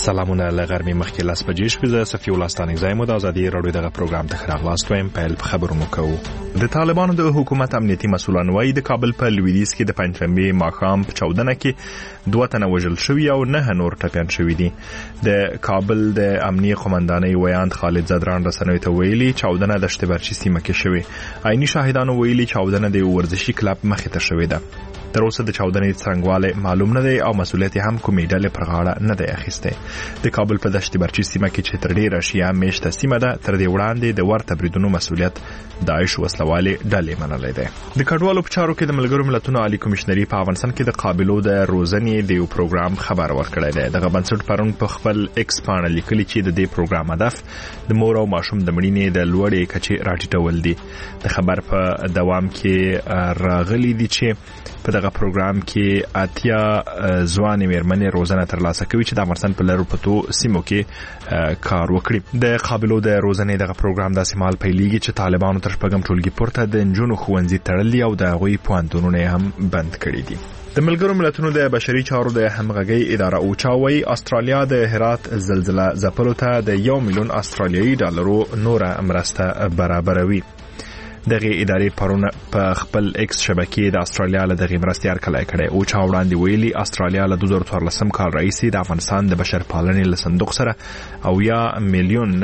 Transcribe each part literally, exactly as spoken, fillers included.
سلامونه لغرمې مخکې لاس بجې شوې زه صفي الله ستانکزی مو د ازادي راډیو دغه پروګرام ته ښه راغلاست وایم. پیل په خبرونو کوو. د طالبانو د حکومت امنیتي مسؤلان وایي د کابل په لویدیځ کې د پنجشنبې ماښام په چاودنه کې دوه تنه وژل شوي او نه نور ټپیان شوي دي. د کابل د امنیه قومندانۍ ویاند خالد زدران رسنیو ته ویلي چاودنه د شتبرچی سیمه کې شوې. عیني شاهدانو ویلي چاودنه د ورزشي کلب مخې ته شوې ده. تر اوسه د چاودنې څرنګوالی معلوم نه دی او مسؤلیت هم کومې ډلې پر غاړه نه دی اخیستی. د کابل په دشت برچی سیمه کې چې تر ډیره شیعه میشته سیمه ده تر دې وړاندې د ورته بریدونو مسؤلیت داعش وسلوالې ډلې منلی دی. د کډوالو په چارو کې د ملګرو ملتونو عالی کمیشنري په افغانستان کې د قابلو د روزنې د یو پروګرام خبر ورکړی دی. دغه بنسټ پرون په خپل ایکس پاڼه لیکلي چې د دې پروګرام هدف د مور او ماشوم د مړینې د لوړې کچې راټیټول دي. د خبر په دوام کې راغلي دي چې په دغه پروګرام کې اتیا ځوانې مېرمنې روزنه ترلاسه کوي چې د افغانستان په لرو پرتو سیمو کې کار وکړي. د قابلو د روزنې دغه پروګرام داسې مهال پیلېږي چې طالبانو تر شپږم ټولګي پورته د نجونو ښوونځي تړلي او د هغوی پوهنتونونه هم بند کړي دي. د ملګرو ملتونو د بشري چارو د همغږۍ اداره اوچا وایي استرالیا د هرات زلزله ځپلو ته د یو میلیون استرالیایي ډالرو نوره مرسته برابروي. دغه ادارې پرون په خپل ایکس شبکې د استرالیا له دغه مرستې هرکلی کړی. اوچا وړاندې ویلي استرالیا له دوه زره څوارلسم کال راهیسې د افغانستان د بشرپالنې له صندوق سره اویا میلیون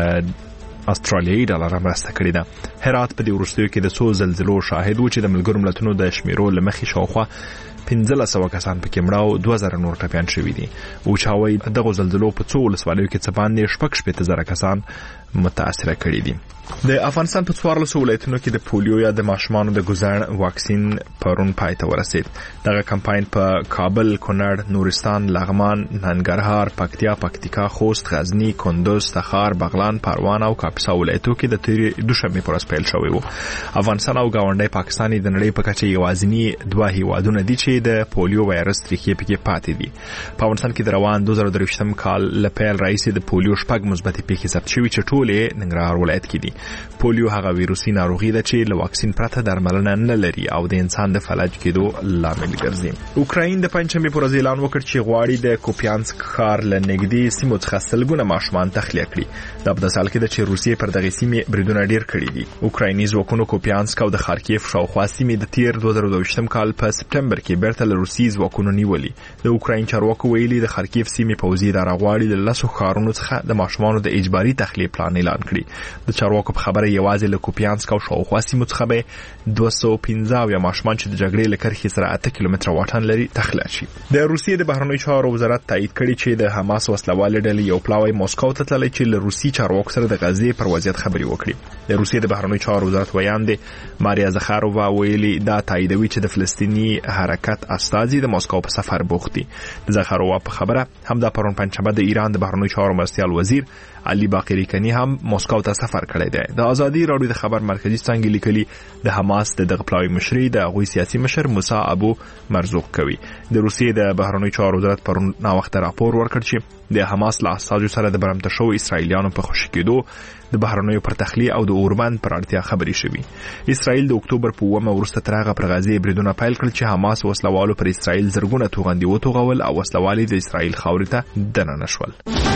استرالیایي ډالر مرسته کړې ده. هرات په دې وروستیو کې د څو زلزلو شاهد و چې د ملګرو ملتونو د شمیرو له مخې شاوخوا پنځلس سوه کسان پکې مړه او دوه زره نور ټپیان شوي دي. اوچا وایي دغو زلزلو په څو ولسوالیو کې څه باندې شپږ شپېته زره کسان متاثره کړي دي. د افغانستان په څوارلسو ولایتونو کې د پولیو یا د ماشومانو د ګوزڼ واکسین پرون پای ته ورسید. دغه کمپاین په کابل، کونړ، نورستان، لغمان، ننګرهار، پکتیا، پکتیکا، خوست، غزنی، کندوز، تخار، بغلان، پروان او کاپیسا ولایتو کې د تیرې دوشنبې پر ورځ پیل شوی و. افغانستان او گاونډی پاکستان د نړۍ په کچه یوازینی دوه هیوادونه دي چې د پولیو وایرس ریښې پکې پاتې دي. په افغانستان کې د روان دوه زره درویشتم کال له پیل راهیسې د پولیو شپږ مثبتې پیښې ثبت شوي چې ټولې ننګرهار ولایت کې دي. پولیو هغه ویروسي ناروغي ده چې له واکسین پرته درملنه نه لري او د انسان د فلج کېدو لامل ګرځي. اوکراین د پنجشنبې پر ورځ اعلان وکړ چې غواړي د کوپیانسک ښار له نږدې سیمو څخه سلګونه ماشومان تخلیه کړي. دا په داسې حال کې ده چې روسیې پر دغې سیمې بریدونه ډېر کړي دي. اوکرایني ځواکونو کوپیانسک او د خارکیف شاوخوا سیمې د تیر دوه زره دوه کال په سپټمبر کې بیرته له روسي ځواکونو نیولي. د اوکراین چارواکو ویلي د خارکیف سیمې پوځي اداره غواړي د لسو ښارونو څخه د ماشومانو د اجباري تخلیه پلان اعلان کړي. د چارواکو په خبره یوازې له کوپیانسک او شاوخوا سیمو څخه به دوه سوه پنځه اویا ماشومان چې د جګړې له کرښې سره اته کیلومتره واټن لري تخلیه شي. د روسیې د بهرنیو چارو وزارت تایید کړي چې د حماس وسلوالې ډلې یو پلاوی مسکو ته تللی چې له روسي چارواکو سره د غزې پر وضعیت خبرې وکړي. د روسیې د بهرنیو چارو وزارت ویاند ماریا زخارووا ویلي دا تاییدوي چې د فلسطیني حرکت استازي د مسکو په سفر بوخت دي. د زخارووا په خبره همدا پرون پنجشنبه د ایران د بهرنیو چارو مرستیال وزیر علي باقری کنی هم مسکو ته سفر کړی دی. د ازادي راډیو د خبر مرکزی څنګه لیکلي د حماس د دغه پلاوی مشري د هغوی سیاسي مشر موسی ابو مرزوق کوي. د روسیې د بهرنیو چارو وزارت پرون ناوخته راپور ورکړ چې د حماس له استازو سره د برمته شوو اسرایلیانو په خوشي کېدو د بهرنیو پر تخلیه او د اوربند پر اړتیا خبرې شوي. اسرایل د اکتوبر په اوومه وروسته تر هغه پر غزې بریدونه پیل کړل چې حماس وسلوالو پر اسرایل زرګونه توغندي وتوغول او وسلوالې د اسرایل خاورې ته دننه شول.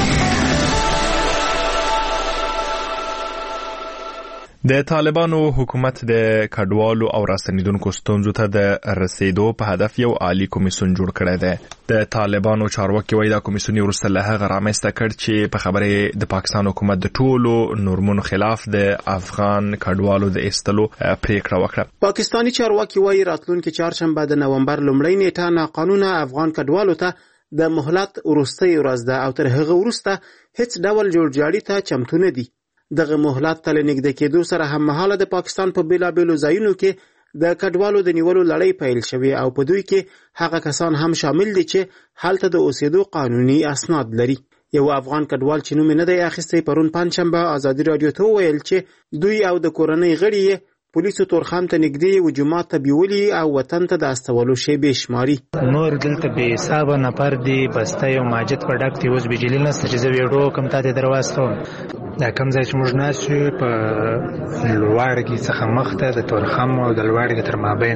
د طالبانو حکومت د کډوالو او راستنیدونکو ستونزو ته د رسیدو په هدف یو عالی کمیسیون جوړ کړی دی. د طالبانو چارواکي وایي دا کمیسیون وروسته له هغه رامنځته کړ چې په خبره د پاکستان حکومت د ټولو نورمونو خلاف د افغان کډوالو د ایستلو پریکړه وکړه. پاکستاني چارواکي وایي راتلونکي چهارشنبه د نومبر لومړۍ نیټه ناقانونه افغان کډوالو ته د مهلت وروستۍ ورځ ده او تر هغه وروسته هیڅ ډول جوړجاړي ته چمتو نه دي. دغه مهلت ته نږدې کېدو سره هم مهاله د پاکستان په بیلابیلو ځایونو کې د کډوالو د نیولو لړۍ پیل شوې او په دوی کې هغه کسان هم شامل دي چې هلته د اوسېدو قانوني اسناد لري. یو افغان کډوال چې نوم نه دی اخیستی پرون پنجشنبه ازادي راډیو ته وویل چې دوی او د کورنۍ غړي پولیسو تورخم ته نږدې وجومات ته بیولي او وطن ته د استولو شیبې شماري. نور دلته بې حسابه نفر دي، بسته یو ماجد په ډک دی، اوس بجلي نسته چې زه ویډیو کوم تا ته در واستوم. دا کوم ځای چې موږ ناست یو په لواړګي څخه مخته د تورخم او د لواړګي تر مابین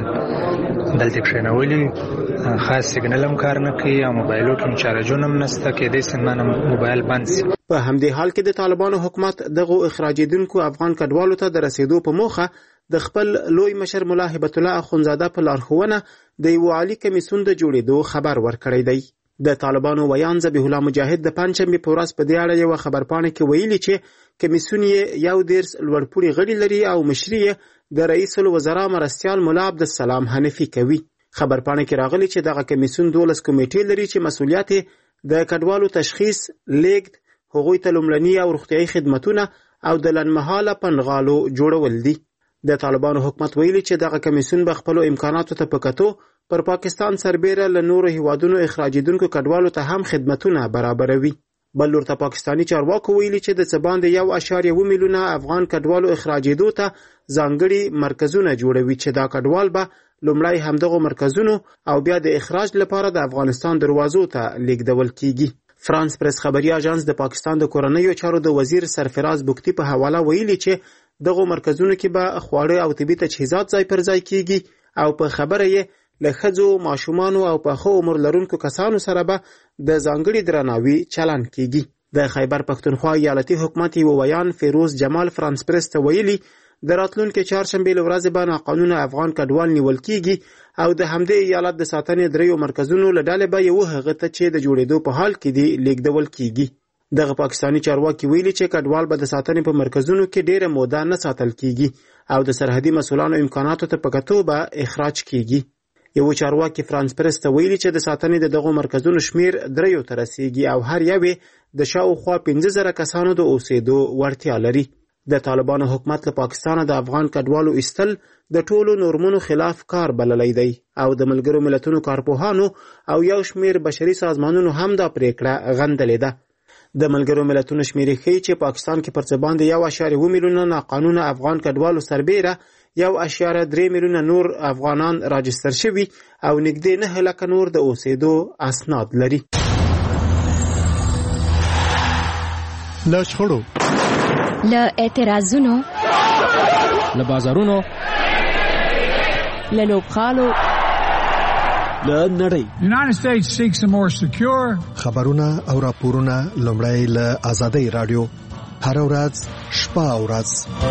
دلته کښېنولي، خاص سیګنل هم کار نه کوي او موبایلو کې چارجونه هم نسته، کېدای شي زما موبایل بند شي. په همدې حال کې د طالبانو حکومت دغو اخراجېدونکو افغان کډوالو ته د رسېدو په موخه د خپل لوی مشر ملا هبت الله اخونزاده په لارښوونه د یو عالي کمیسیون د جوړېدو خبر ورکړی دی. د طالبانو ویان ذبیح الله مجاهد د پنجشنبې په ورځ په دې اړه یوه خبرپاڼه کې ویلي چې کمیسیون یې یو دېرش لوړپوړي غړي لري او مشري یې د رئیس الوزرا مرستیال ملا عبدالسلام حنفي کوي. خبرپاڼه کې راغلي چې دغه کمیسیون دولس کمیټې لري چې مسؤلیت یې د کډوالو تشخیص، لیږد، هغوی ته لومړني او روغتیایي خدمتونه او د لنډمهاله پنغالو جوړول دي. د طالبانو حکومت ویلي چې دغه کمیسیون به خپلو امکاناتو ته په کتو پر پاکستان سربیره له نورو هیوادونو اخراجېدونکو کډوالو ته هم خدمتونه برابروي. بل لور ته پاکستاني چارواکو ویلي چې د څه باندې یو اعشاریه اوه میلیونه افغان کډوالو اخراجېدو ته ځانګړي مرکزونه جوړوي چې دا کډوال به لومړی همدغو مرکزونو او بیا د اخراج لپاره د افغانستان دروازو ته لیږدول کیږي. فرانس پریس خبري اژانس د پاکستان د کورنیو چارو د وزیر سرفراز بوکتی په حواله ویلي چې دغه مرکزونو کې به خواړه او طبي تجهیزات ځای پر ځای کیږي او په خبره یې له ښځو، ماشومانو او پخو عمر لرونکو کسانو سره به د ځانګړي درناوي چلند کیږي. د خیبر پښتونخوا ایالتي حکومت یو ویان فیروز جمال فرانس پریس ته ویلي د راتلونکي چهارشنبې له ورځې به ناقانونه افغان کډوال نیول کیږي او د همدې ایالت د ساتنې دریو مرکزونو له ډلې به یو هغه ته چې د جوړېدو په حال کې دي لیږدول کیږي. دغه پاکستاني چارواکي ویلي چې کډوال به د ساتنې په مرکزونو کې ډیره موده نه ساتل کیږي او د سرحدي مسؤلانو امکاناتو ته په کتو به اخراج کیږي. یو چارواکي فرانس پریس ته ویلي چې د ساتنې د دغو مرکزونو شمیر دریو ته رسیږي او هر یو د شاوخوا پنځه زره کسانو د اوسېدو وړتیا لري. د طالبانو حکومت له پاکستانه د افغان کډوالو ایستل د ټولو نورمونو خلاف کار بللی دی او د ملګرو ملتونو کارپوهانو او یو شمیر بشري سازمانونو هم دا پریکړه غندلې ده. د ملګرو ملتونو شمیرې ښیي چې پاکستان کې پر څه باندې یو اعشاریه اوه میلیونه ناقانونه افغان کډوالو سربیره یو اعشاریه درې میلیونه نور افغانان راجستر شوي او نږدې نهه لکه نور د اوسېدو اسناد لري. له شخړو، له اعتراضونو، له بازارونو، له لوبغالو، له نړۍ. United States seeks a more secure. خبرونه او راپورونه لومړی له آزادۍ رادیو هر ورځ شپه او ورځ.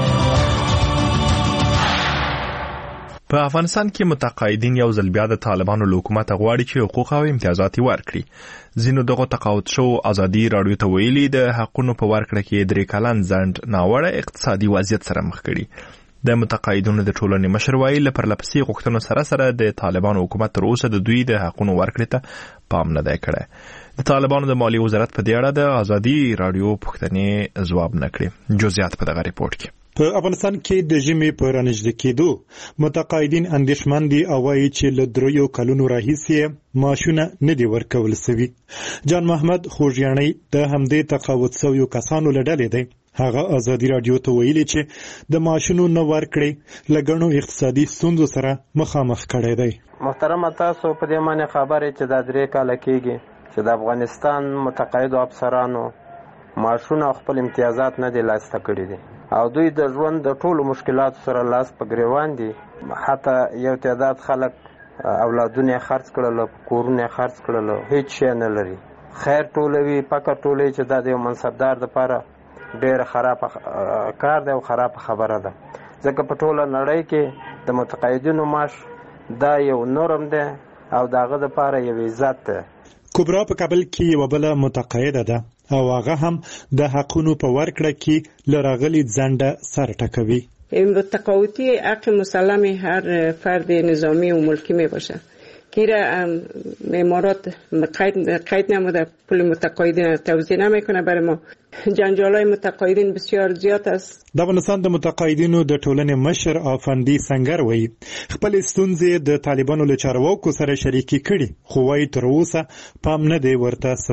په افغانستان کې متقاعدین یو ځل بیا د طالبانو له حکومت غواړي چې حقوق او امتیازات ورکړي. ځینو دغه تقاعد شو ازادي رادیو ته ویلي د حقونو په ورکړه کې درې کلن ځنډ ناوړه اقتصادي وضعیت سره مخ کړي. د متقاعدینو د ټولنې مشر وایي له پرلپسې غوښتنو سره سره د طالبانو حکومت تر اوسه د دوی د حقونو ورکړې ته پام نه دی کړی. د طالبانو د مالیې وزارت په دې اړه د ازادي رادیو پوښتنې ځواب نه کړي. جزئیات په دغه ریپورت کې. په افغانستان کې د ژمي په رانږدې کېدو متقاعدین اندېښمن دي او وایي چې له دریو کلونو راهیسې معاشونه نه دي ورکول سوي. جان محمد خوږیاڼی د همدې تقاعد شویو کسانو له ډلې دی. هغه ازادي رادیو ته ویلي چې د معاشونو نه ورکړې له ګڼو اقتصادي ستونزو سره مخامخ کړی دی. محترمه تاسو په دې معنی خبرې چې دا درې کاله کېږي چې د افغانستان متقاعدو افسرانو معاشونه او خپل امتیازات نه دي لاسته کړي دي او دوی د ژوند د ټولو مشکلاتو سره لاس په ګریوان دي. حتی یو تعداد خلک اولادونه خرڅ کړل، کورونه خرڅ کړل، هیڅ شی نه لري. خیر ټولوي فقر ټولوي چې دا د منصبدار لپاره ډېر خراب کار دی او خراب خبره ده، ځکه په ټوله نړۍ کې د متقاعدینو معاش دا یو نورم دی او داغه لپاره یو عزت ده. کبرا په کابل کې یو بل متقاعده ده او هغه هم د حقونو په ورکړه کې لراغلي ځنډه سر ټکوي. تقاعدی حق مسلم هر فرد نظامی و ملکی می باشه که را امارات قید قید نموده پول متقاعدین توزیع نمیکنه. برای ما جنجالای متقاعدین بسیار زیاد است. د افغانستان د متقاعدینو د ټولنې مشر افندي سنگر وایي خپل ستونزې د طالبانو له چارواکو سره شریکې کړي خو وایي تر اوسه پام نه دی ورته سوی.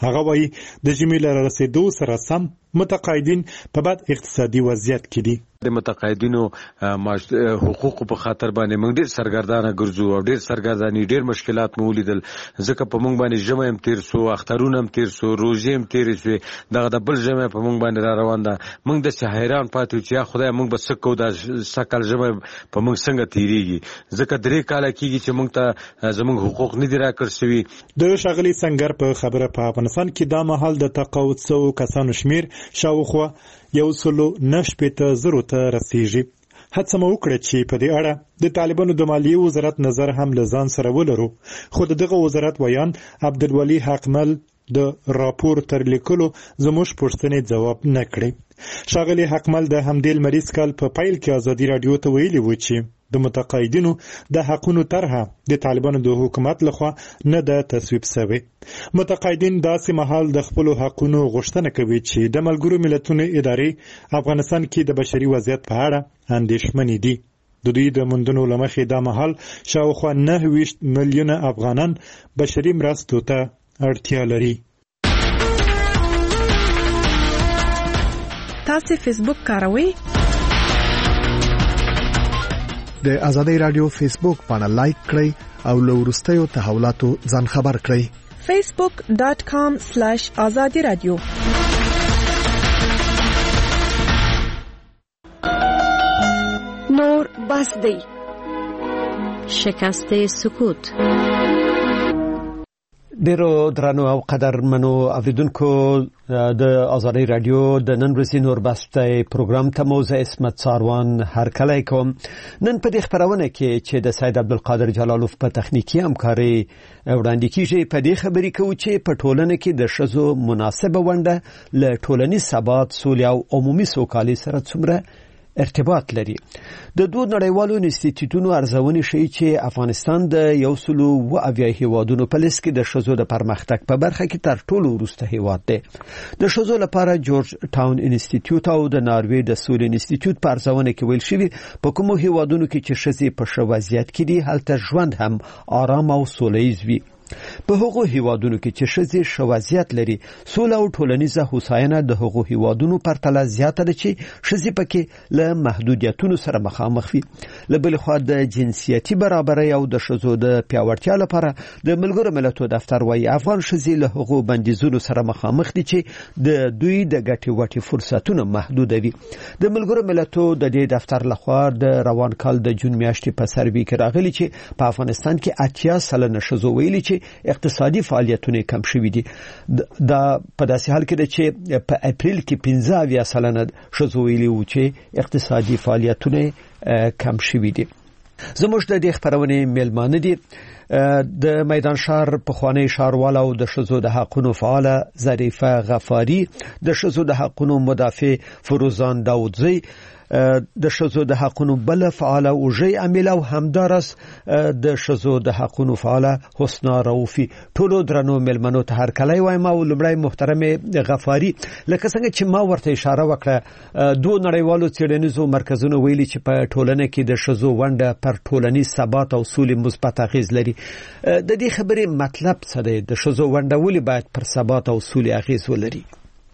هغه وایي د ژمي له رسیدو سره سم متقاعدین په بد اقتصادي وضعیت کې دي. د متقاعدینو حقوقو په خاطر باندې موږ ډېر سرګردانه ګرځو او ډېر سرګرداني ډېر مشکلات مو ولیدل، ځکه په موږ باندې ژمی هم تیر سو، اخترونه هم تیر سو، روژې هم تیرې سوې، دغه د بل ژمی په موږ باندې را روان ده. موږ داسې حیران پاتې وو چې یا خدای موږ به څه کوو، دا سږکال ژمی په موږ څنګه تیریږي، ځکه درې کاله کېږي چې موږ ته زموږ حقوق نه دي راکړل سوي. د ښاغلي سنګر په خبره په افغانستان کې دا مهال د تقاعد سوو کسانو شمیر شاوخوا یو سلو نه شپېته زرو ته رسیږي. هڅه مو وکړه چې په دې اړه د طالبانو د مالیې وزارت نظر هم له ځان سره ولرو، خو دغه وزارت ویان عبدالولي حقمل د راپور تر لیکلو زموږ پوښتنې ځواب نه کړی. ښاغلي حقمل د همدې لمریز کال په پیل کې ازادي راډیو ته ویلي و چې د متقاعدینو د حقونو طرحه د طالبانو د حکومت لخوا نه ده تصویب شوې. متقاعدین داسې مهال د خپلو حقونو غوښتنه کوي چې د ملګرو ملتونو ادارې افغانستان کې د بشري وضعیت په اړه اندېښمنې دي. د دوی د موندنو له مخې دا مهال شاوخوا نهه ویشت میلیونه افغانان بشري مرستو ته اړتیا لري. تاسو فیسبوک کاروئ؟ د ازادي رادیو فیسبوک باندې لایک کړئ او له وروستیو تحولاتو ځان خبر کړئ. facebook dot com slash azadi radio. نور بس دی. شکست سکوت. ډیرو درنو او قدرمنو اوریدونکو د ازادي رادیو د نن ورځې نور بسته پروګرام ته موزه اسمت ساروان هر کله کوم. نن په دې خبرونه کې چې د سید عبدالقادر جلالوف په تخنیکی همکاري وړاندې کیږي، په دې خبرې کوو چې په ټولنه کې د ښځو مناسبه ونډه له ټولنیز ثبات، سولې او عمومي سوکالۍ سره څومره ارتباط لري. د دوه نړیوالو انسټیټیوټونو ارزونې ښیي چې افغانستان د یو سلو و اویا هیوادونو په لیست کې د ښځو د پرمختګ په برخه کې تر ټولو وروسته هیواد دی. د ښځو لپاره جورج ټاون انسټیټیوټ او د ناروې د سولې انسټیټیوټ په ارزونه کې ویل شوي په کومو هیوادونو کې چې ښځې په ښه وضعیت کې دي هلته ژوند هم آرام او سوله ییز وي. په هغو هیوادونو کې چې ښځې ښه وضعیت لري سوله او ټولنیزه هوساینه د هغو هیوادونو پرتله زیاته ده چې ښځې پکې له محدودیتونو سره مخامخ وي. له بلې خوا د جنسیتي برابرۍ او د ښځو د پیاوړتیا لپاره د ملګرو ملتونو دفتر وايي افغان ښځې له هغو بندیزونو سره مخامخ دي چې د دوی د ګټې وټې فرصتونه محدودوي. د ملګرو ملتونو د دې دفتر لخوا د روان کال د جون میاشتې په سروې کې راغلي چې په افغانستان کې اتیا سلنه ښځو ویلي چې اقتصادي فعالیتونه کم شوي دي. دا په داسې حال کې ده چې په اپریل کې پنځه اویا سلنه ښځو ویلي وو چې اقتصادي فعالیتونه کم شوي دي. زموږ د دې خبرونې میلمانه دي د میدان شهر پخوانی ښاروال او د ښځو د حقونو فعاله ظریفه غفاری، د ښځو د حقونو مدافع فروزان داودزی، د ښځو د حقونو بل فعاله اوجی امیل او همدارس د ښځو د حقونو فعاله حسنا رؤفی. ټولو درنو ملمنو ته هر کله وایم او لمړی محترم غفاری، لکه څنګه چې ما ورته اشاره وکړه دوه نړیوالو څېړنیزو مرکزونو ویلي چې په ټولنه کې د ښځو ونډه پر ټولنیز ثبات او سولې مثبت اغیز لري. د دې خبرې مطلب څه دی؟ د ښځو ونډه ولې باید پر ثبات او سولې اغیز ولري؟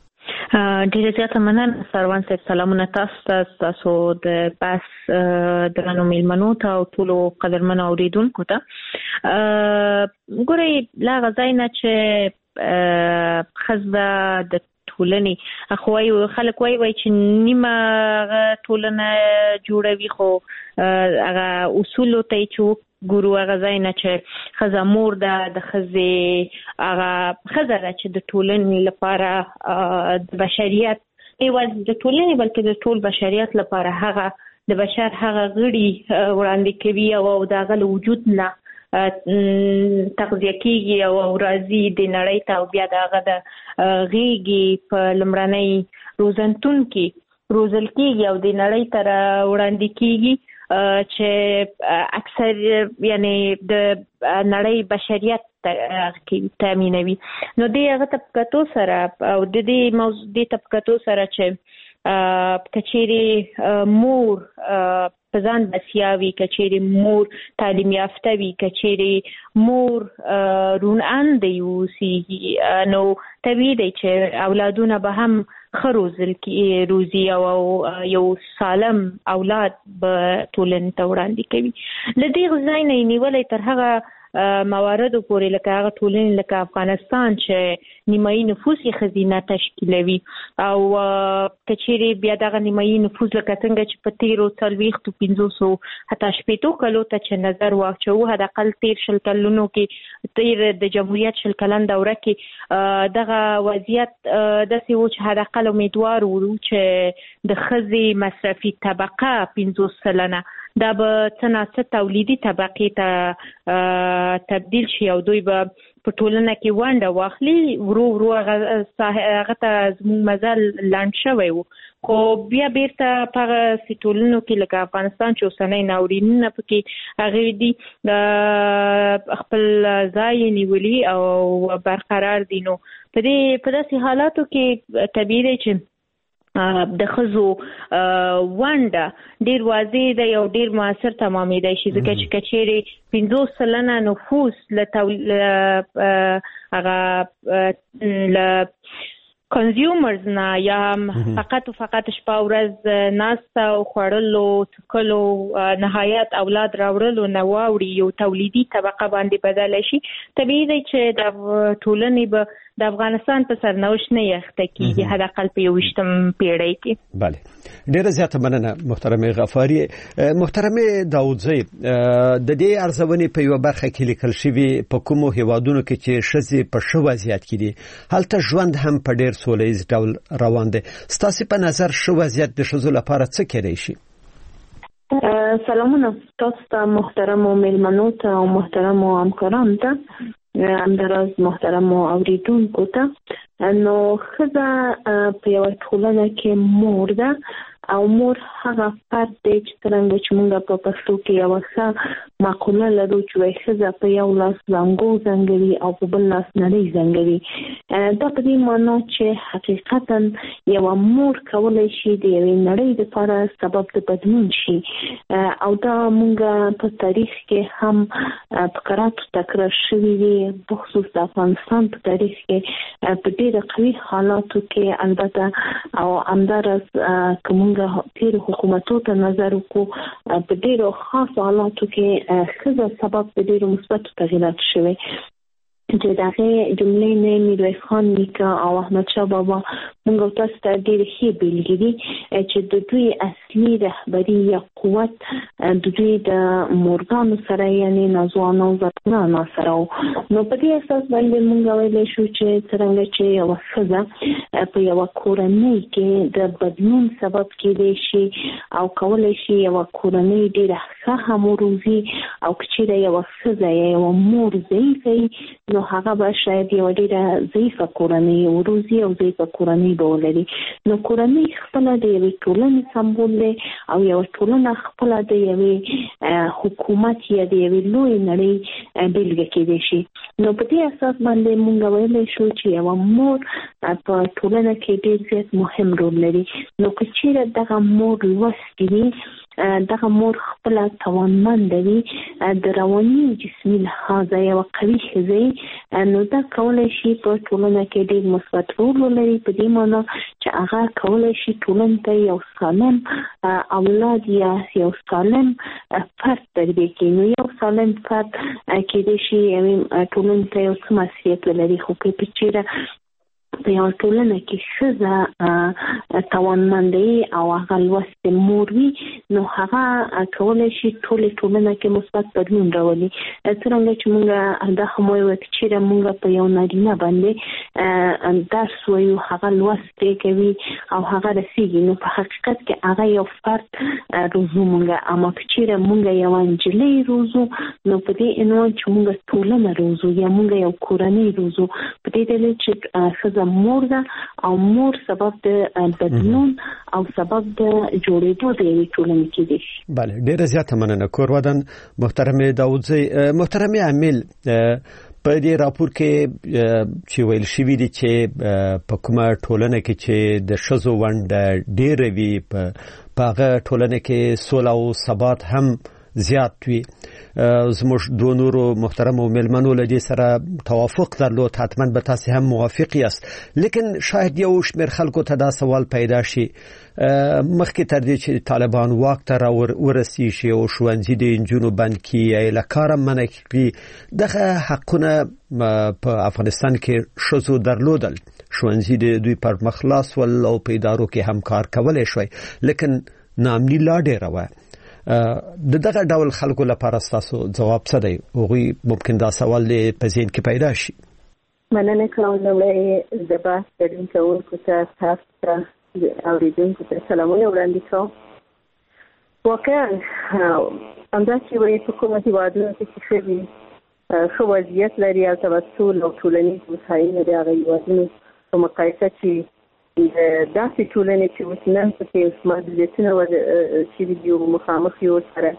ډیره زیاته مننه سروان صاحب. سلامونه تاسو ته، تاسو د بس درنو میلمنو ته او ټولو قدرمنو اوریدونکو ته. ګورئ لا غځای نه چې ښځه د ټولنې خو وایي خلک وایي وایي چې نیمه ټولنه جوړوي، خو هغه اصولو ته چې ګورو هغه ځای نه چې ښځه مور ده، د ښځې هغه ښځه ده چې د ټولنې لپاره د بشریت یوازې د ټولنې بلکې د ټول بشریت لپاره هغه د بشر هغه غړي وړاندې کوي او د هغه له وجود نه تغذیه کېږي او راځي د نړۍ ته او بیا د هغه د غېږې په لومړنۍ روزنتون کې روزل کېږي او د نړۍ ته وړاندې کېږي چې اکثر یعنی د نړۍ بشریت تامینوي. نو د هغه طبقاتو سره او د دې موضوع د طبقاتو سره چې کچېری مور په ځان بسیاوي، کچېرې مور تعلیم یافته وي، کچېرې مور روڼانده اوسي، نو طبیعي دی چې اولادونه به هم ښه روزل روزي او یو سالم اولاد به ټولنې ته وړاندې کوي. له دې ځای نه یې نیولی تر هغه مواردو پورې لکه هغه ټولنې لکه افغانستان چې نیمایي نفوس یې ښځینه تشکیلوي، او کچېرې بیا دغه نیمایي نفوس لکه څنګه چې په تېرو څلوېښتو پنځوسو حتی شپېتو کلو ته چې نظر واچوو، حداقل تېر شل کلونو کې تېر د جمهوریت شل کلن دوره کې دغه وضعیت داسې و چې حداقل امیدوار وو چې د ښځې مصرفي طبقه پنځوس سلنه دا به څه نه څه تولیدي طبقې ته تبدیل شي او دوی به په ټولنه کې ونډه واخلي. ورو ورو هغه ته زموږ مزل لنډ شوی و، خو بیا بیرته په هغه ټولنو کې لکه افغانستان چې اوسنی ناورینونه پکې هغې دي خپل ځای نیولي او برقرار دي. نو په دې په داسې حالاتو کې طبیعي دی چې د ښځو ونډه ډېر واضح دی او ډېر مؤثر تمامېدی شي، ځکه چې کچېرې پنځوس سلنه نفوس له هغه له کنزیومرز نه یا فقط و فقط شپه ورځ ناسته او خوړلو څکلو نهایت اولاد راوړلو نه واوړي یو تولیدي طبقه باندې بدله شي، طبیعي دی چې د ټولنې به د افغانستان په سرنوشت نه یخته کېږي، حداقل په یوویشتم پیړۍ کې. بله، ډېره زیاته مننه محترمې غفاري. محترمې داودزۍ، د دې ارزونې په یوه برخه کې لیکل شوي په کومو هیوادونو کې چې ښځې په ښه وضعیت کې دي هلته ژوند هم په ډېر سوله ییز ډول روان دی. ستاسې په نظر ښه وضعیت د ښځو لپاره څه کېدی شي؟ سلامونه تاسو ته، محترمو میلمنو ته او محترمو همکارانو ته، همداراز محترمو اوریدونکو ته. نو ښځه په یوه ټولنه کې مور ده او مور هغه فرد دی چې څرنګه چې موږ په پښتو کې یوه ښه مقوله لرو چې وایي ښځه په یو لاس زانګو زنګوي او په بل لاس نړۍ زنګوي. دا په دې معنا چې حقیقتا یوه مور کولی شي د یوې نړۍ دپاره سبب د بدلون شي، او دا موږ په تاریخ کې هم په کراتو تکرار شوي دي، بخصوص د افغانستان په تاریخ کې په ډېره قوي حالاتو کې. البته او همداراز که موږ تېرو حکومتو ته نظر وکړو په ډېرو خاصو حالاتو کې ښځه سبب د ډېرو مثبتو تغییراتو شوی، چې د هغې جملې نه میرویس خان نیکه او احمدشاه بابا موږ او تاسو ته ډېرې ښې بېلګې دي چې د دوی اصلي رهبري یا قوت د دوی د مورګانو سره یعنې نازوانو او زرغونانو سره و. نو په دې اساس باندې موږ ویلی شو چې څرنګه چې یوه ښځه په یوه کورنۍ کې د بدلون سبب کېدی شي او کولی شي یوه کورنۍ ډېره ښه هم وروزي، او که چېرې یوه ښځه یا یوه مور ضعیفه وي نو هغه به شاید یوه ډېره ضعیفه کورنۍ وروزي او ضعیفه کورنۍ به ولري. نو کورنۍ خپله د یوې ټولنې سمبول دی او یوه ټولنه خپله د یوې حکومت یا د یوې لویې نړۍ بېلګه کېدی شي. نو په دې اساس باندې موږ ویلی شو چې یوه مور په ټولنه کې ډېر زیات مهم رول لري. نو که چېرې دغه مور لوستې وي، دغه مور خپله توانمنده وي، د رواني او جسمي لحاظه یوه قوي ښځه، نو دا کولی شي په ټولنه کې ډېر مثبت رول ولري، په دې معنا چې هغه کولی شي ټولنې ته یو سالم اولاد یا یو سالم فرد تربیه کړي. نو یو سالم فرد کېدای شي ټولنې ته یو څه مسؤلیت ولري، خو که په چېرې په یوه ټولنه کې ښځه توانمندې او هغه لوستې مور وي، نو هغه کولی شي ټولې ټولنه کې مثبت بدلون راولي. څرنګه چې موږ دا هم وایو چې چېرې موږ په یو نارینه باندې درس وایو، هغه لوست پرې کوي او هغه رسېږي، نو په حقیقت کې هغه یو فرد روزو موږ. اما که چېرې موږ یوه نجلۍ روزو، نو په دې عنوان چې موږ ټولنه روزو یا موږ یو کورنۍ روزو، په دې دلیل چې ښځه مور ده او مور سبب د بدلون او سبب د جوړېدو د یوې ټولنې کېدی شي. بله، ډېره زیاته مننه کورودن محترمې داودزۍ. محترمې امیل، په دې راپور کې چې ویل شوی دی چې په کومه ټولنه کې چې د ښځو ونډه ډېره وي په هغه ټولنه کې سوله او ثبات هم زیات وي. زموږ دوه نورو محترمو مېلمنو له دې سره توافق درلود، حتما به تاسې هم موافق یاست. لیکن شاید یو شمېر خلکو ته دا سوال پیدا شي مخکې تر دې چې طالبان واک ته ورسیږي او ښوونځي د نجونو بند کړي یا له کاره منع کړي، دغه حقونه په افغانستان کې ښځو درلودل. ښوونځي د دوی پر مخ خلاص ول او په ادارو کې هم کار کولی شوی، لیکن ناامني لا ډېره وه. د دغه ډول خلکو لپاره ستاسو ځواب څه دی؟ هغوی ممکن دا سوال په ذهن کې پیدا شي. مننه کوم. لومړی د بحث ګډون کوونکو ته تاسو ته اوریدونکو ته سلامونه وړاندې کوم. واقعا همدا چې وایي په کومه هېوادونو کې چې ښه وي، ښه وضعیت لري او تبسل او ټولنیز هوساینه د هغه هېوادونو په مقایسه چې داسې ټولنې چې اوس نن پکې محدودیتونه شوي دي او مخامخ یې ورسره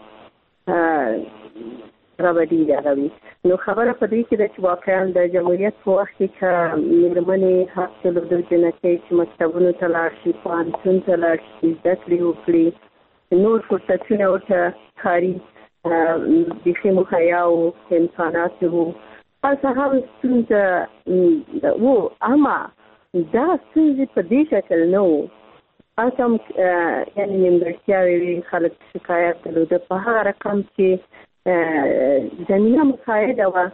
هغه به ډېرې هغه وي. نو خبره په دې کې ده چې واقعا د جمهوریت په وخت کې که مېرمنې حق درلوده جنکۍ چې مکتبونو ته لاړ شي، پوهنتون ته لاړ شي، زده کړې وکړي، نور فرصتونه ورته کاري بیخي مهیا وو، امکانات وو. هلته هم ستونزه وو، اما دا ستونزې په دې شکل نه وو. هلته هم یعنې نیمګړتیاوې وې، خلک شکایت درلوده په هغه رقم چې زمینه مساعده وه.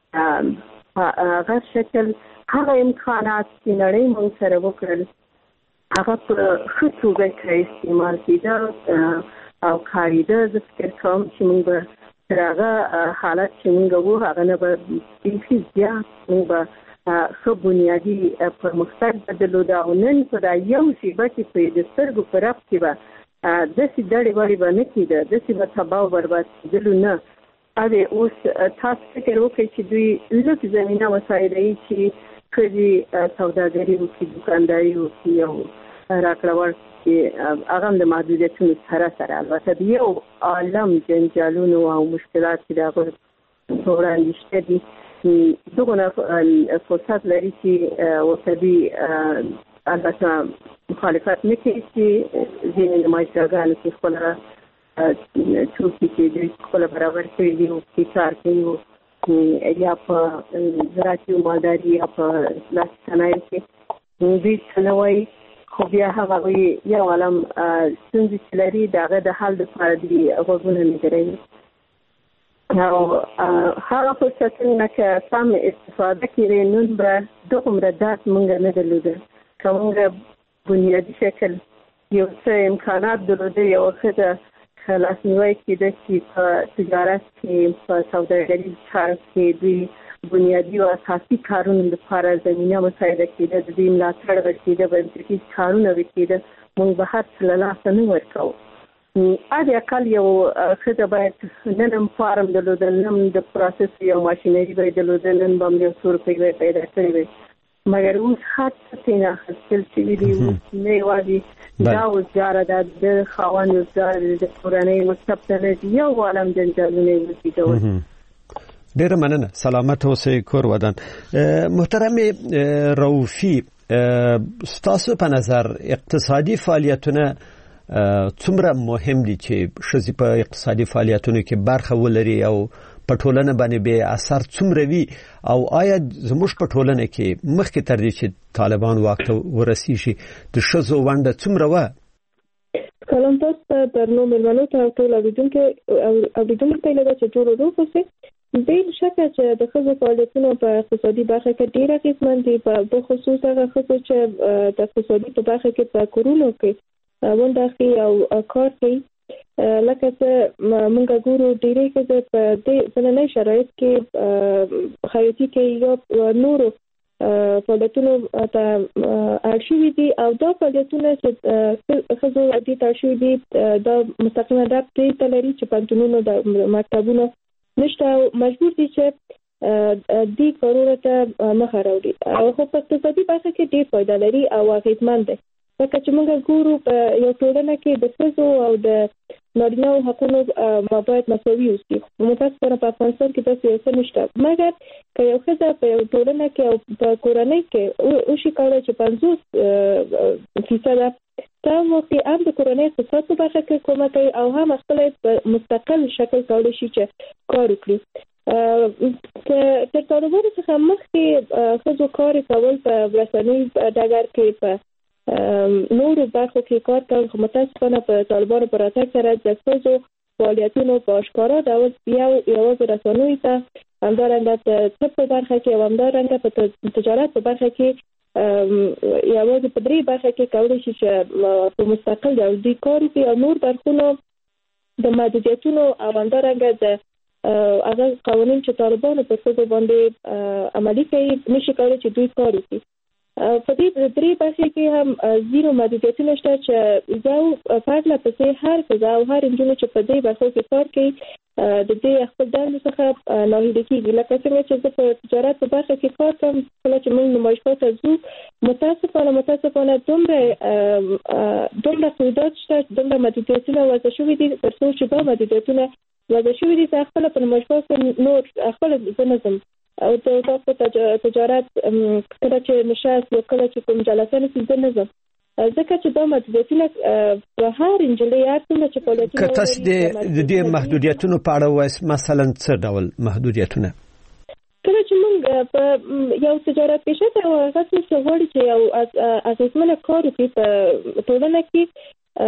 هغه شکل، هغه امکانات چې نړۍ موږ سره وکړل، هغه په ښه توګه که استعمال کېده او کارېده، زه فکر کوم چې موږ به تر هغه حالت چې موږ وو هغه نه به بیخي زیات موږ به ښه بنیادي پرمختګ به درلوده. او نن په دا یو شیبه کې په د سترګو په رپ کې به داسې دړې وړې به نه کېده، داسې به تباه او برباد کېدلو نه. اوې اوس تاسو فکر وکړئ چې دوی لږ زمینه مساعده یي چې ښځې سوداګري وکړي، دوکانداري وکړي او راکړه ورکړي، هغه هم د محدودیتونو سره سره البته د یو عالم جنجالونو او مشکلات چې د هغوی په وړاندې شته دي، دغونه فرصت لري چې ورته دوی البته مخالفت نه کوي چې ځینې نمایشګاګانو کې خپله توکي چې دوی خپله برابر کړي دي او پکې کار کوي، یا په زراعتي او مالداري یا په لاسي صنایعو کې دوی څه نه وایي، خو بیا هم هغوی یو عالم ستونزې چې لري د هغه د حل دپاره دوی غوږونه نه دروي. او هغه فرصتونه که سم استفاده کړي نن به دومره درد موږ نه درلوده. که موږ بنیادي شکل یو څه امکانات درلوده، یو ښځه که لاسنیوی کېده چې په تجارت کې، په سوداګري کار کې دوی بنیادي او اساسي کارونو لپاره زمینه مساعده کېده، د دوی ملاتړ به کېده، بنسټیز کارونه به کېده، موږ به هر څه له لاسه نه ورکوو. حد اقل یو ښځه باید نن هم فارم درلودل، نن د پروسس یو ماشینري به یې درلودل، نن به هم یو څو روپۍ به یې پیدا کړې وی، مګر اوس هر څه ترېنه اخیستل شوي دي. اوس نه یوازې دا وزګاره ده، د خاوند وزګاره ده، د کورنۍ مکتب ته نه ځي، یو عالم جنجالونه یې وزېږول. ډېره مننه، سلامت اوسئ، کور ودان. محترم رؤوفي، ستاسو په نظر اقتصادي فعالیتونه څومره مهم دي چې ښځې په اقتصادي فعالیتونو کې برخه ولري او په ټولنه باندې به اثر څومره وي، او آیا زموږ په ټولنه کې مخکې تر دې چې طالبان واک ته ورسیږي د ښځو ونډه څومره وه؟ سلام تاسو ته، درنو مېلمنو ته او ټول اوریدونکو اوریدونکو ته هیله ده چې ټول روغ اوسئ. بې شکه چې د ښځو فعالیتونه په اقتصادي برخه کې ډېر اغېزمن دي، په خصوص هغه ښځو چې د اقتصادي په برخه کې په کورونو کې ونډه اخلي او کار کوي. لکه چې موږ ګورو ډېرې ښځې په دې ځینې شرایط کې خیاطي کوي یا نورو فعالیتونو ته اړ شوي دي، او دا فعالیتونه چې ښځو دې ته اړ شوي دي دا مستقیمه ربط دې ته لري چې پوهنتونونو د مکتبونو نشته او مجبور دي چې دې کارونو ته مخه راوړي. خو په اقتصادي برخه کې ډېر فایده لري او اغېزمن دی. ځکه چې موږ ګورو په یو ټولنه کې د ښځو او د نارینه حقوقو مابعد مساوي اوسي. متاسفانه په افغانستان کې داسې یو څه نشته، مګر که یو ښځه په یو ټولنه کې او په کورنۍ کې وشي کولی چې پنځوس فیصده دا وخت هم د کورنۍ اقتصاد په برخه کې کومک کوي او هم خپل په مستقل شکل کولی شي چې کار وکړي. تر طالبانو څخه مخکې ښځو کار کول په رسنۍ ډګر کې په نورو برخو کې کار کول، خو متاسفانه په طالبانو په راتګ سره د ښځو فعالیتونو په اشکارا ډول یو یوازې رسنیو ته، همدارنګه په طب په برخه کې او همدارنګه په تجارت په برخه کې یوازې په درې برخه کې کولی شي چې په مستقل ډول دوی کار وکړي او نور برخونه د محدودیتونو او همدارنګه د هغه قوانین چې طالبانو په ښځو باندې عملي کوي نشي کولی چې دوی کار وکړي. په دې درې برخه کې هم زیرو محدودیتونه شته چې یو پرله پسې هر ښځه او هر نجونې چې په دې برخو کې کار کوي د دې خپل دندو څخه ناهیده کېږي. لکه څنګه چې زه په تجارت په برخه کې کار کوم، کله چې موږ نمایشګاه ته ځو متاسفانه متاسفانه دومره دومره قیودات شته، دومره محدودیتونه وضع شوي دي تر څو چې دا محدودیتونه وضع شوي دي چې خپله په نمایشګاه کې نور خپله زه نه ځم او د تاسو تجارت کله چې نشست یا کله چې کوم جلسه نشي زه نه ځم، ځکه چې دا محدودیتونه په هر انجلۍ هر څومره چې فعالیتونه که تاسو د دې محدودیتونو په اړه وایئ، مثلا څه ډول محدودیتونه؟ کله چې موږ په یو تجارت پیشه ته هغه څه غواړي چې یو اغېزمنه کار وکړي په ټولنه کې،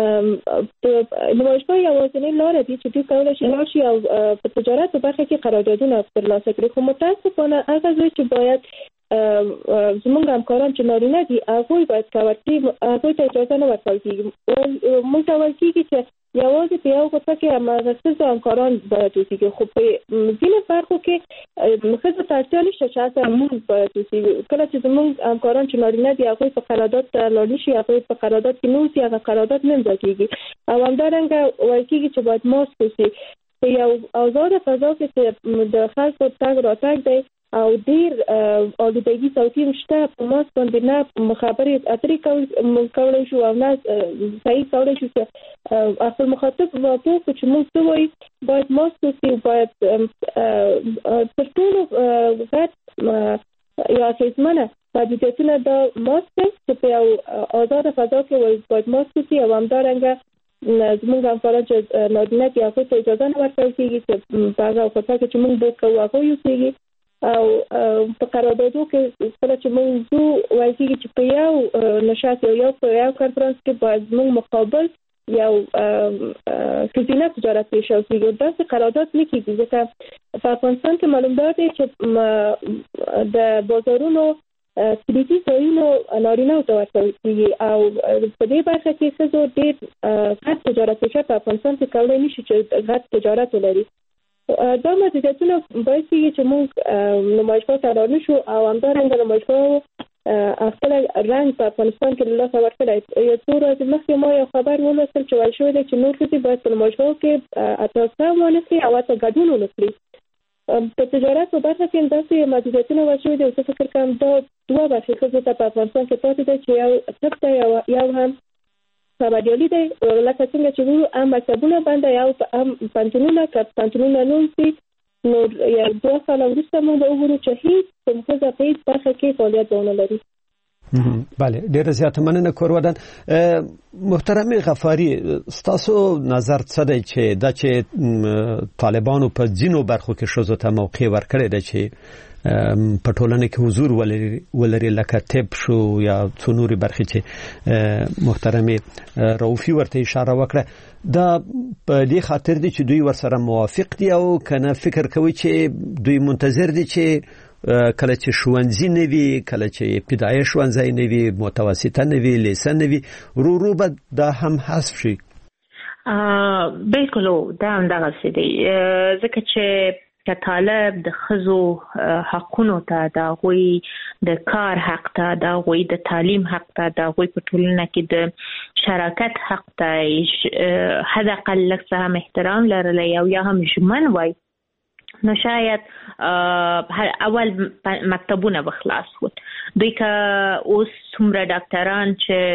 نمایشګاه یوازینۍ لاره دي چې دوی کولی شي لاړ شي او په تجارت په برخه کې قراردادونه ترلاسه کړي. خو متاسفانه هغه ځای چې باید زموږ همکاران چې نارینه دي هغوی باید کار کړي، هغوی ته اجازه نه ورکول کېږي. موږ ته ویل کېږي چې یوازې په یو غرفه کې هماغه ښځو همکاران باید اوسېږي، خو په ځینې برخو کې ښځو ته اړتیا نشته چې هلته موږ باید اوسېږو. کله چې زموږ همکاران چې نارینه دي هغوی په قرارداد ته لاړ شي، هغوی په قرارداد کې نه اوسي، هغه قرارداد نه امضا کېږي او همدارنګه ویل کېږي چې باید ماسک اوسي. په یو آزاده فضا کې چې د خلکو تګ راتګ دی او ډیر آلودګي صوتي شته، په ماسک باندې نه خبرې اترې کولی شو او نه صحیح کولی شو چې خپل مخاطب پوه کړو چې موږ څه وایي. باید ماسک وسي، باید تر ټولو غټ یا اغېزمنه محدودیتونه دا ماسک دی چې په یو آزاده فضا کې باید ماسک وسي او همدارنګه زموږ همکاران چې نارینه دي هغوی ته اجازه نه ورکول کېږي چې په هغه غرفه کې چې موږ بوک کوو هغوی اوسېږي او په قراردادو کې کله چې موږ ځو ویل کېږي چې په یو نشست یا یو په یو کنفرانس کې باید موږ مقابل یو ښځینه تجارت پیشه اوسېږي. داسې قرارداد نه کېږي ځکه په افغانستان کې معلومدار دی چې د بازارونو کلیدي ځایونو نارینهو ته ورکول کېږي او په دې برخه کې ښځو ډېر غټ تجارت پیشه په افغانستان کې کولی نه شي چې غټ تجارت ولري. دا محدودیتونه باعث کېږي چې موږ نمایشګاه ته لاړ نه شو او همدارنګه نمایشګاه خپل رنګ په افغانستان کې له لاسه ورکړی. یو څو ورځې مخکې ما یو خبر ولوستل چې ویل شوی دی چې نور ښځې باید په نمایشګاه کې اتاسه ونه کړي او حتی ګډون ونه کړي. په تجارت په برخه کې داسې محدودیتونه ویل شوي دي او زه فکر کوم دا دوه برخې ښځو ته په افغانستان کې پاتې ده چې یو طب دی یو هم خبریالي دی. لکه څنګه چې وایو هم مکتبونه بنده یا هم پوهنتونونه که پوهنتونونه نه اوسي نو یو دوه کاله وروسته موږ به وګورو چې هېڅ کوم ښځه په هېڅ برخه کې فعالیت به ونه لري. بله، ډیره زیاته مننه کورودن. محترم غفاری، ستاسو نظر څه دی چې دا چې طالبانو په ځینو برخو کې ښځو ته موقع ورکړی دی چې په ټولنه کې حضور ولري، لکه طب شو یا څو نورې برخې چې محترم رؤوفي ورته اشاره وکړه، دا په دې خاطر دی چې دوی ورسره موافق دي او کنه فکر کوي چې دوی منتظر دي چې کله چې ښوونځي نه وي، کله چې ابتدایي ښوونځی نه وي، متوسطه نه وي، لیسه نه وي، ورو ورو به دا هم حذف شي؟ بالکل دا همدغسې دی، ځکه چې که طالب د ښځو حقونو ته، د هغوی د کار حق ته، د هغوی د تعلیم حق ته، د هغوی په ټولنه کې د شراکت حق ته حداقل لږ څه هم احترام لرلی او یا هم ژمن وای، نو شاید اول مکتبونه به خلاص ول. دوی که اوس څومره ډاکټران چې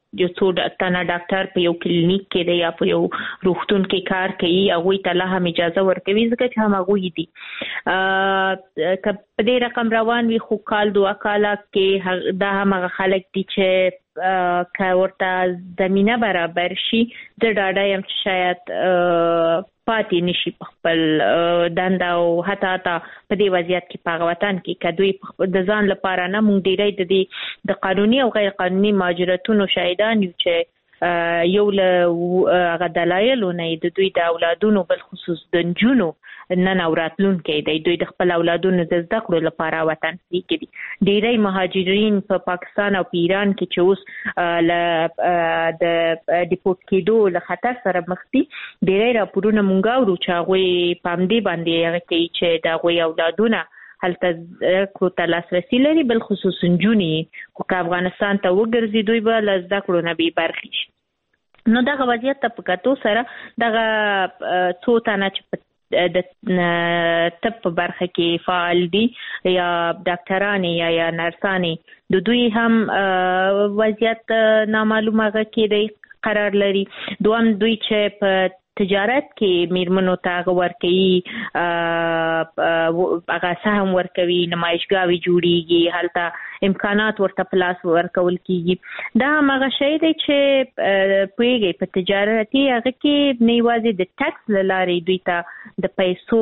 یو څو تنه ډاکټر په یو کلینیک کې دی یا په یو روغتون کې کار کوي هغوی ته لا هم اجازه ورکوي ځکه چې هم هغوی دي که په دې رقم روان وي خو کال دوه کاله کې دا هم هغه خلک دي چې که ورته زمینه برابر شي زه ډاډه یم چې شاید پاتې نشي په خپل دنده او حتی حتی په دې وضعیت کې په هغه وطن کې که دوی د ځان لپاره نه موږ ډېری د دې د قانوني او غیر قانوني مهاجرتونو شاهدان یو چې یو له هغه دلایلو نه د دوی د اولادونو بالخصوص د نجونو نن او راتلونکی دی دوی د خپل اولادونو د زده کړو لپاره وطن پرېږدي ډېری مهاجرین په پاکستان او په ایران کې چې اوس له د ډیپورټ کېدو له خطر سره مخ دي ډېری راپورونه موږ اورو چې هغوی په همدې باندې هغه کوي چې د هغوی اولادونه هلته کړو ته لاسرسي لري بالخصوص نجونې خو که افغانستان ته وګرځي دوی به له زده کړو نه بې برخې شي نو دغه وضعیت ته په کتو سره دغه څو تنه چې په د طب په برخه کې فعال دي یا ډاکټرانې یا یا نرسانې د دوی هم وضعیت نامعلومه کې دی قرار لري دوم دوی چې په تجارت کې میرمنو ته هغه ورکوي هغه سهم ورکوي نمایشګاوې جوړیږي هلته امکانات ورته په لاس ورکول کیږي دا هم هغه شی دی چې پوهیږئ په تجارتي هغه کې نه یوازې د ټکس له لارې دوی ته د پیسو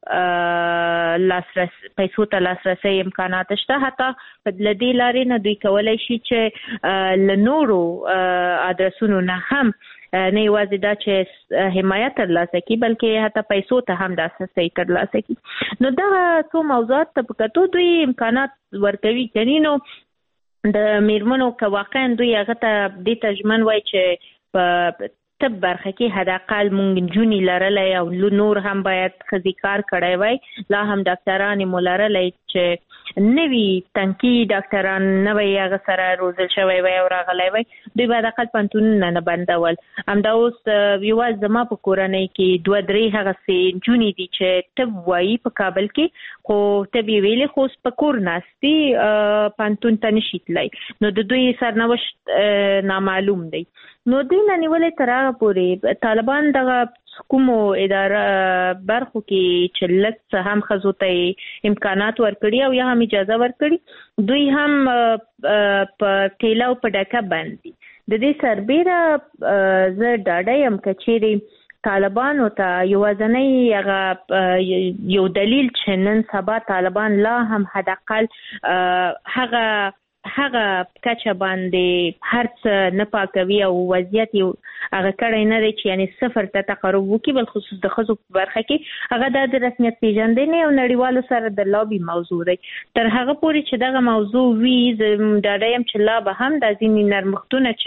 لاسرس پیسو ته لاسرسي امکانات شته حتی په له دې لارې نه دوی کولی شي چې له نورو ادرسونو نه هم نه یوازې دا چې حمایت ترلاسه کړي بلکې حتی پیسو ته هم لاسرسی ترلاسه کړي نو دغه څو موضوعات ته په کتو دوی امکانات ورکوي کني نو د میرمنو که واقعا دوی هغه ته دې ته ژمن وای چې په طب برخه کې حداقل مونږ نجونې لرلی او نور هم باید ښځې کار کړی وای لا هم ډاکټرانې مو لرلی چې نوي تنکي ډاکټران نوی هغه سره روزل شوی وای او راغلی وای دوی به حداقل پوهنتونونه نه بندول همدا اوس یوازې زما په کورنۍ کې دوه درې هغسې نجونې دي چې طب وایي په کابل کې خو طب یې ویلې خو اوس په کور ناست دي پوهنتون ته نشي تللی نو د دوی سرنوشت نامعلوم دی نو دوی نه نیولې تر هغه پورې طالبان دغه کومو اداره برخو کې چې لږ څه هم ښځو ته امکانات ورکړي او یا هم اجازه ورکړي دوی هم په ټیله او په ډکه بند دي د دې سربیره زه ډاډه یم که چیرې طالبانو ته یوازینی هغه یو دلیل چې نن سبا طالبان لا هم حداقل هغه هغه کچه باندې هر څه نه پاکوي او وضعیت یو هغه کړی نه دی چې یعنی صفر ته تقرب وکړي بل خصوص د ښځو په برخه کې هغه د رسمیت پیژندنې او نړیوالو سره د لابي موضوع دی تر هغه پورې چې دغه موضوع وي زه ډاډه یم چې لا به هم دا ځینې نرمښتونه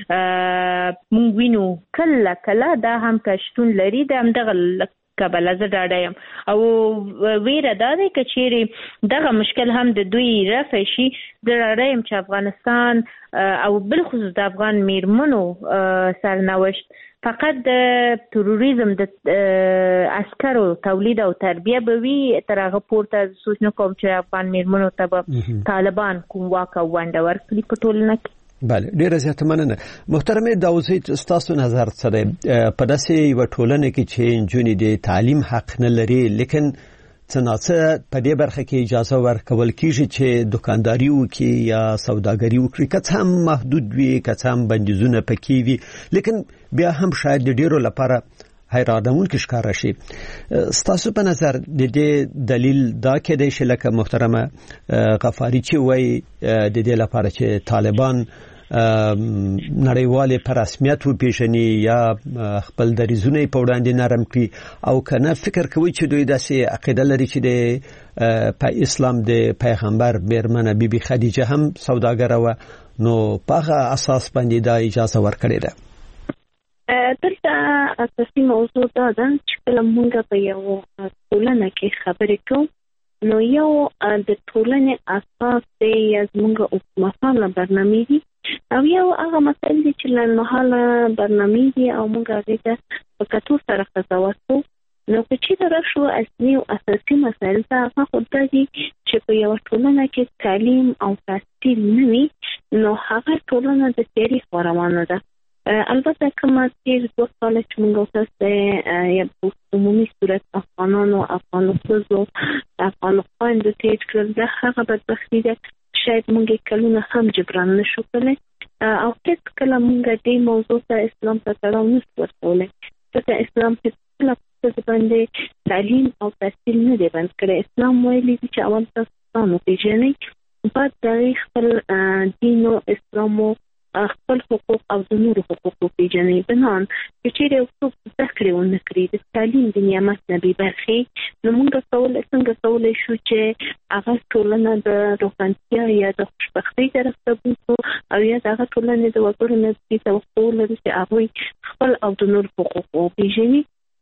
چې موږ وینو کله کله دا هم که شتون لري د همدغه کبله زه ډاډه یم او ویره دا دی که چیرې دغه مشکل هم د دوی رفع شي زه ډاډه یم چې افغانستان او بالخصوص د افغان میرمنو سرنوشت فقط د تروریزم د عسکرو تولید او تربیه به وي تر هغه پورته سوچ نه کوم چې افغان میرمنو ته به طالبان کوم واک او ونډه ورکړي په ټولنه کې بله ډیره زیاته مننه محترمه داوود ستاسو نظر څه دی په داسې یوه ټولنه کې چې نجونې د تعلیم حق نه لري لیکن څه ناڅه په دې برخه کې اجازه ورکول کیږي چې دکانداري وکړي یا سوداګري وکړي که څه هم محدود وي که څه هم بندیزونه پکې وي لیکن بیا هم شاید د ډیرو لپاره حیرانوونکی ښکاره شي ستاسو په نظر د دې دلیل دا کېدای شي لکه محترمه غفاري چې وایي د دې لپاره چې طالبان نړیوالې په رسمیت وپیژني یا خپل دریځونه په وړاندې نرم کړي او که نه فکر کوي چې دوی داسې عقیده لري چې د په اسلام د پیغمبر میرمنه بی بی خدیجه هم سوداګره وه نو په هغه اساس باندې دا اجازه ورکړې ده دلته اساسي موضوع دا ده چې کله موږ په یو ټولنه کې خبرې کوو نو یو د ټولنې اساس دی یا زموږ اوږدمهاله برنامې دي او یو هغه مسایل دي چې لنډمهاله برنامې دي او موږ هغې ته په کتو سره قضاوت کوو نو که چېرته راشو اصلي او اساسي مسایل ته هغه خو دا دي چې په یوه ټولنه کې تعلیم او تحصیل نه وي نو هغه ټولنه د تیری روانه ده. البته کومه چې دوه کال چې موږ تاسو یا په عمومي صورت افغانانو افغانستانو افغانستان د تیر کړل ده هغه بدبختی ده شاید موږ کلونه هم جبران نشو کولای او هیڅ کله موږ دې موضوع ته اسلام ته تړاو نشو ورکولای. ځکه اسلام په خپل څه باندې تعلیم او تحصیل نه دی بند کړی. اسلام ویلي چې اول تاسو نو پیژنئ بعد د خپل دین او اسلام خپل حقوق او د نورو حقوقو پیژنې. بنان چې چیرې یو څوک زده کړې ونه کړي د تعلیم د نعمت نه بې برخې نو موږ کولای څنګه کولی شو چې هغه ټولنه د روښانتیا یا د خوشبختۍ طرف ته بوځو او یا د هغه ټولنې د وګړو نه دې توقع ولري چې هغوی خپل او د نورو حقوق وپیژني.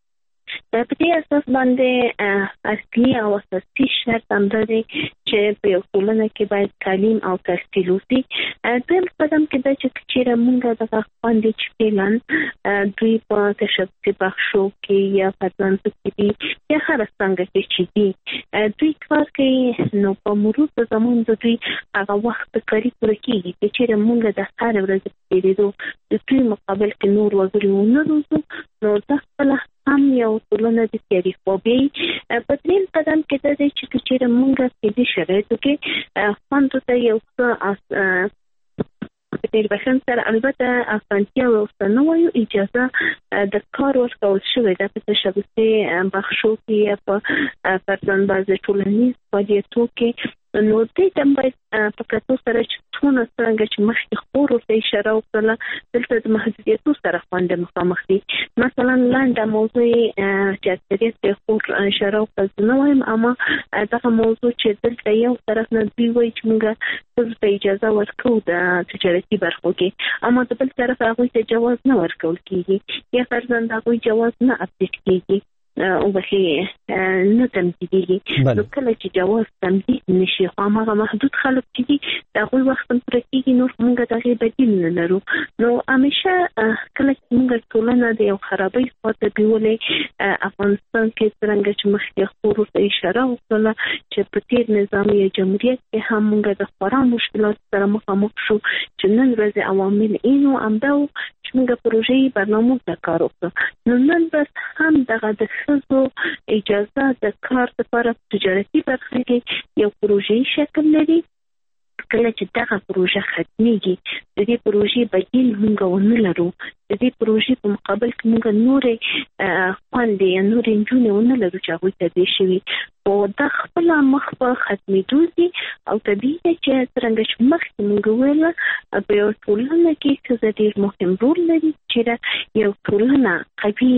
په دې اساس باندې اصلي او اساسي شرط هم دی چې په یو ټولنه کې باید تعلیم او تحصیل وشي. دویم قدم کې دا چې چیرې موږ د خپل چې پلان دوی په تشبثي بخشو کې یا پرځانته کې دي یا هر څنګه کې چې دي دوی کار کوي نو په مرور د زمان د دوی هغه وخت کاری پوره کیږي چې چیرې موږ د هر ورځې تیرېدو د دوی مقابل کې نور وګړي ونه روزو نو دا خپل هم یو ټولنه د تیری فوبي. په دریم قدم کې دا دی چې چیرې موږ په دې شرایطو کې فاند ته یو څه په دې بشن سره البته اسانتیا او ستنوي اجازه د کار ورکول شوې ده په تشبثي بخشو کې په پرځان بازه ټولنیز فعالیتونو کې نو دې تم باید په کتو سره چې څونه څنګه چې مخکې خور ورته اشاره وکړه دلته د محدودیتو سره خوندې مخامخ دي. مثلا لاندې موضوع چې اکثریت یې خور اشاره وکړه نو وایم اما دغه موضوع چې دلته یو طرف نه دی وایي چې موږ ته اجازه ورکو د تجارتي برخو کې اما د بل طرف هغوی ته جواز نه ورکول کېږي یا فرضاً هغوی جواز نه اپډیټ کېږي او بخي نه تمدیدي. نو کله چې جواز تمدید نشي خو هغه محدود خلک دي دا غوي وخت پر کېږي نو موږ دغه بدیل نه لرو. نو همیشه کله چې موږ ټولنه د یو خرابې خاطر بیولې افغانستان کې څنګه چې مخکې خورو ته اشاره وکړه چې په تیر نظامي جمهوریت کې هم موږ د خورا مشکلات سره مخامخ شو چې نن ورځ عوامل اینو امداو چې موږ پروژې برنامو ته کار وکړو. نو نن بس هم دغه د خصو اجازه د کار لپاره تجارتي برخه کې یو پروژې شکل لري. کله چې دغه پروژه ختميږي د دې پروژې بدیل موږ ونه لرو د دې پروژې په مقابل کې موږ نورې خوندې یا نورې نجونې ونه لرو چې هغوی ته دې شوي او دا خپل مخ په ختمېدو دي او طبیعي ده چې څرنګه چې مخکې موږ ویله په یو ټولنه کې ښځه ډېر مهم رول لري چې یو ټولنه قوي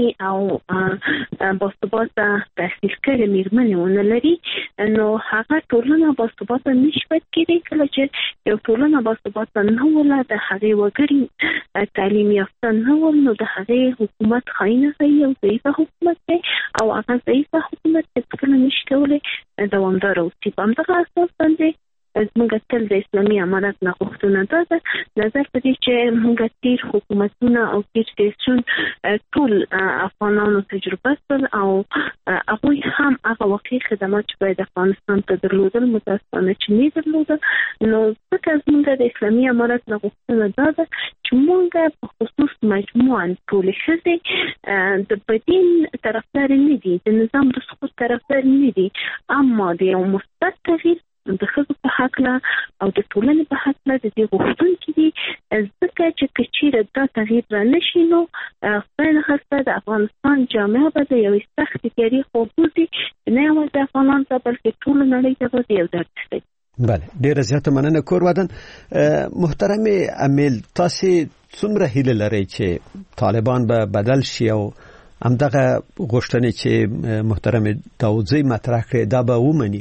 او باثباته تحصیل کړې مېرمنې ونه لري نو هغه ټولنه باثباته نشي کېدای. کله چې یو ټولنه باثباته نه وله د هغې وګړي تعلیم یافته نه ول نو د هغې حکومت خاینه کوي او ضعیفه حکومت دی او هغه ضعیفه حکومت هېڅکله نشي کولی دوامداره اوسي. په همدغه اساس باندې موږ تل د اسلامي امارت نه غوښتنه دا ده نظر په دې چې موږ تیر حکومتونه او تیر سیاسیون ټول افغانانو تجربه کړل او هغوی هم هغه واقعي خدمات چې باید افغانستان ته درلودل متاسفانه چې نه درلودل. نو ځکه موږ د اسلامي امارت نه غوښتنه دا ده چې موږ په خصوص مجموعاً ټولې ښځې د بدین طرفدار نه دي د نظام د سقوط طرفدار نه دي اما د یو مثبت تغییر د ښځو په هکله او د ټولنې په هکله د دې غوښتونکي دي ځکه چې که چیرې دا تغییر رانشي نو خدای نخواسته د افغانستان جامعه به د یوې سختې تیارې خوب وځي نه یوازې د افغانانو ته بلکې ټوله نړۍ ته به د یو درد شي. بله ډیره زیاته مننه کور ودان. محترم امیل تاسو څومره هیله لرئ چې طالبان به بدل شي او همدغه غوښتنې چې محترم داودزی مطرح کړې دا به ومني؟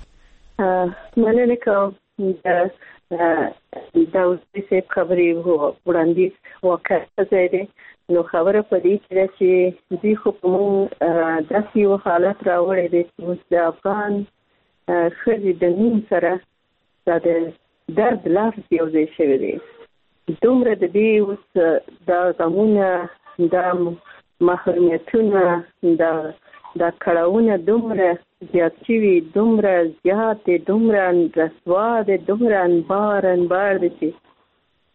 مننه کوم د داودزی صاحب خبرې وړاندیز واقع ځای نو خبره په دې کې چې دوی خو په موږ داسې یو حالت راوړی دی چې اوس د افغان ښځې د نوم سره دا د درد لفظ یو ځای شوی دی. دومره د دې اوس دا غمونه دا محرومیتونه دا دا کړهونه دومره زیات شوي دومره زیات دومره رسوا دي دومره انبار انبار دي چې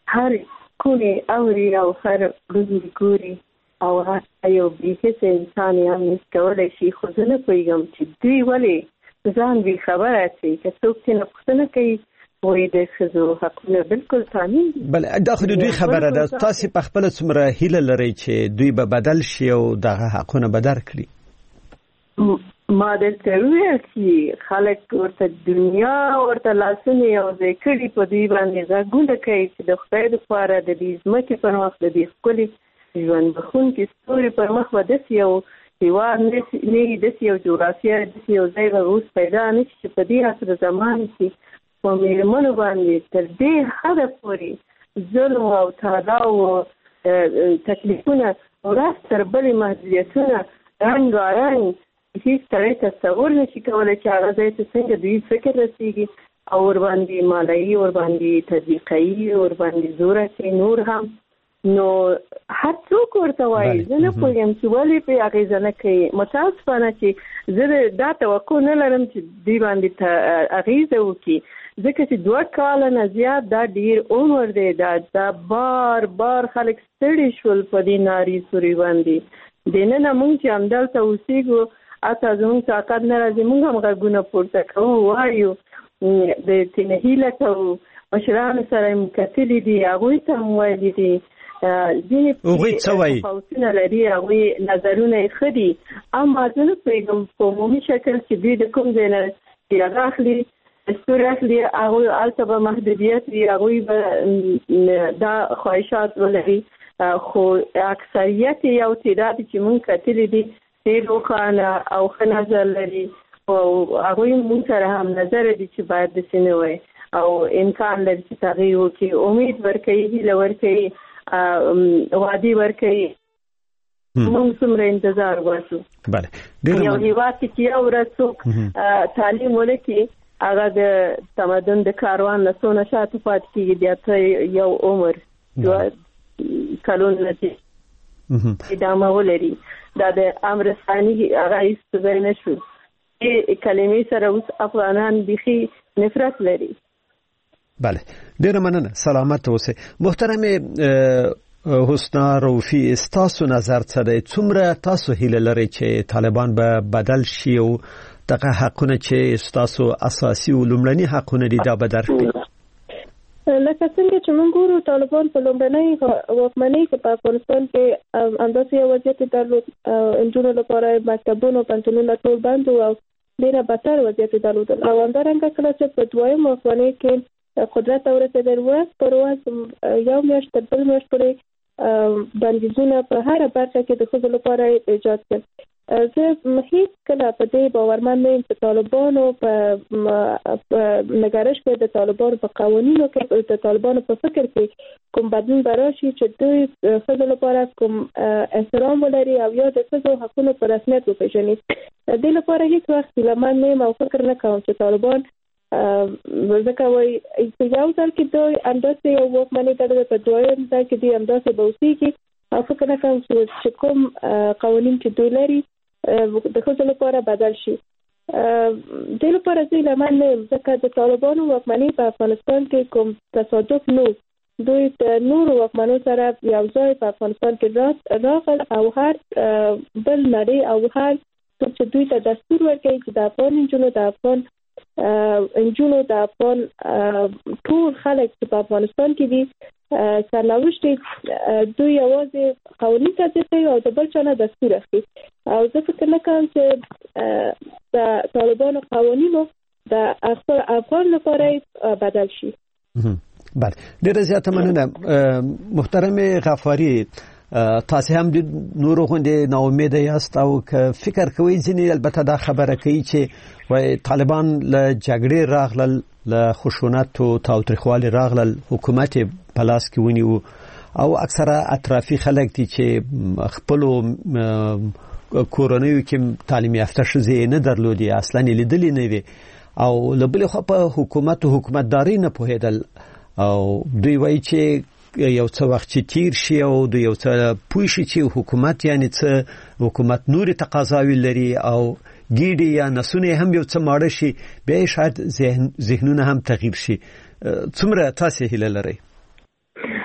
هر کونی اوري او هر ګوزي ګوري او هر یو بیخي انسان یې هم نسکولی شي. خو زه نه پوهېږم چې دوی ولې ځان بې خبره اچوي. که څوک چې نه پوښتنه کوي وایي د ښځو حقونه بالکل تامین دي. بله دا خو د دوی خبره ده. تاسې په خپله څومره هیله لرئ چې دوی به بدل شي او دغه حقونه به درکړي؟ ما دلته وویل چې خلک ورته دنیا ورته لاسونه یو ځای کړي، په دوی باندې غږونه کوي چې د خدای دپاره د دې ځمکې پر مخ د دې ښکلي ژوند بښونکي ستوري پر مخ به داسې یو هېواد نه وي، داسې یو جغرافیه، داسې یو ځای به اوس پیدا نه شي چې په دې عصر زمان کې په مېرمنو باندې تر دې حده پورې ظلم او تعدا او تکلیفونه ورځ تر بلې محدودیتونه رنګارنګ هیڅ سړی تصور نشي کولی چې هغه ځای ته څنګه دوی فکر رسېږي او ورباندې مالایي، ورباندې تطبیقوي، ورباندې زور اچوي نور هم. نو هر څوک ورته وایي. زه نه پوهېږم چې ولې پرې اغېزه نه کوي. متاسفانه چې زه دا توقع نه لرم چې دوی باندې اغېزه وکړي، ځکه چې دوه کاله نه زیات دا ډېر عمر دی. دا دا بار بار خلک ستړي شول په دې ناري سوري باندې. دننه موږ چې همدلته اوسېږو اته زموږ طاقت نه راځي، موږ هم غږونه پورته کوو، وایو، د تېنه هیله کوو. مشرانو سره یې کتلي دي، هغوی ته هم ویلي دي. ځینې تفاوتونه لري، هغوی نظرونه یې ښه دي. اما زه نه پوهېږم په عمومي شکل چې دوی د کوم ځای نه چې هغه اخلي ستوري اخلي، هغوی هلته به محدودیت وي، هغوی به دا خواهشات ولري. خو اکثریت یو تعداد چې موږ کتلي دي ډېر روښانه او ښه نظر لري او هغوی موږ سره هم نظر دي چې باید داسې نه وای او امکان لري چې تغییر وکړي. امید ورکوي، هیله ورکوي، وعدې ورکوي. موږ څومره انتظار وکړو. یو هېواد کې چې یو ورځ څوک تعلیم ونکړي، هغه د تمدن د کاروان نه څونه شاته پاتې کېږي. بیا ته یو عمر دوه کلونه چې ادامه ولري. دا د امر ثاني هغه هېڅ ځای نه شو. دې کلمې سره اوس افغانان بیخي نفرت لري. بله، ډېره مننه. سلامت اوسئ. محترمې حسنا روفي، ستاسو نظر څه دی؟ څومره تاسو هیله لرئ چې طالبان به بدل شي او دغه حقونه چې ستاسو اساسي او لومړني حقونه دي دا به درکړي؟ لکه څنګه چې موږ ګورو طالبان په لومړنۍ واکمنۍ کې په افغانستان کې همداسې یو وضعیت درلود. نجونو لپاره مکتبونه او پوهنتونونه ټول بند وو او ډېره بدتر وضعیت درلودل. او همدارنګه کله چې په دویم واکمنۍ کې قدرت ته ورسېدل، ورځ پر ورځ یو میاشت تر بل میاشت پورې بندیزونه په هره برخه کې د ښځو لپاره ایجاد کړل. زه هیڅ کله په دې باورمن نه یم چې طالبانو په نګرش کې د طالبانو په قوانینو کې د طالبانو په فکر کې کوم بدلون به راشي چې دوی ښځو لپاره کوم احترام ولري او یا د ښځو حقونو په رسمیت وپېژني. دې لپاره هیڅ وخت هیلهمن نه یم او فکر نه کوم چې طالبان ځکه وایي په یو ځل کې دوی همداسې یو واکمني درلوده، په دویم ځل کې دوی همداسې به اوسېږي او فکر نه کوم چې کوم قوانین چې دوی لري د ښځو لپاره بدل شي. دې لپاره زه هیلهمن نه یم ځکه د طالبانو واکمني په افغانستان کې کوم تصادف نه، دوی د نورو واکمنو سره یو ځای په افغانستان کې راغل او هر بل نړۍ او هر څوک چې دوی ته دستور ورکوي چې د افغان نجونو د افغان نجونو د افغان ټول خلک چې په افغانستان کې دي سرنوشت دوی یوازې قوانین تطبیق کوي او د بل چا نه دستور اخلي. او زه فکر نه کوم چې د طالبانو قوانینو د افغان لپاره بدل شي. بله، ډېره زیاته مننه. محترم غفاري، تاسې هم د نورو غوندې ناامیده یاست او که فکر کوئ ځینې البته دا خبره کوي چې وایي طالبان له جګړې راغلل، له خشونت او تاوتریخوالي راغلل، حکومت یې په لاس کې ونیو او اکثره اطرافي خلک دي چې خپلو کورنیو کې تعلیم یافته ښځې نه درلودې، اصلا یې لیدلې نه وي او له بلې خوا په حکومت او حکومتداري نه پوهېدل. او دوی وایي چې یو څه وخت چې تیر شي او د یو څه پوه شي چې حکومت یعنی څه حکومت نورې تقاضاوې لري او ګیډې یا نسونه هم یو څه ماړه شي، بیا یې شاید ذهنونه هم تغییر شي. څومره تاسې هیله لرئ؟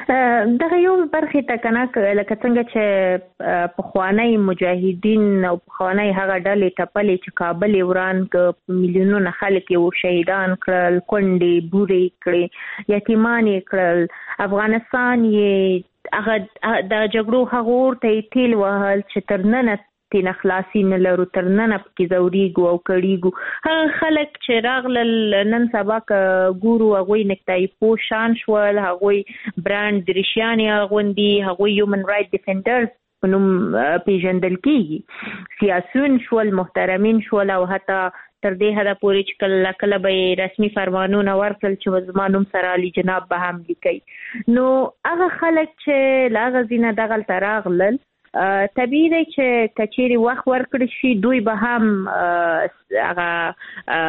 دغه یو برخې ته کنه لکه څنګه چې پخوانی مجاهدین او پخوانی هغه ډلې ټپلې چې کابل وران ک میلیونونه خلک یو شهیدان کړل، کونډې بوري کړې، یتیمان کړل، افغانستان یې هغه د جګړو هغه ورته تیل وهل چې تر نن تین خلاصي نه لرو، تر نن پکې زوريګو او کړيګو. هغه خلک چې راغلل نن سبا ګورو هغوی نکتای پوشان شول، هغوی برانډ درشیاني غوندي، هغوی هیومن رائټ ډیفندرز په نوم پیژندل کیږي، سیاسيون شول، محترمین شول، او حتی تر دې حده پورې چې کله کله به رسمي فرمانونه ورکړل چې زما نوم سره علي جناب به هم لیکي. نو هغه خلک چې لا غزینه دغلته راغلل طبیعي دی چې کچېرې وخت ورکړی شي دوی به هم هغه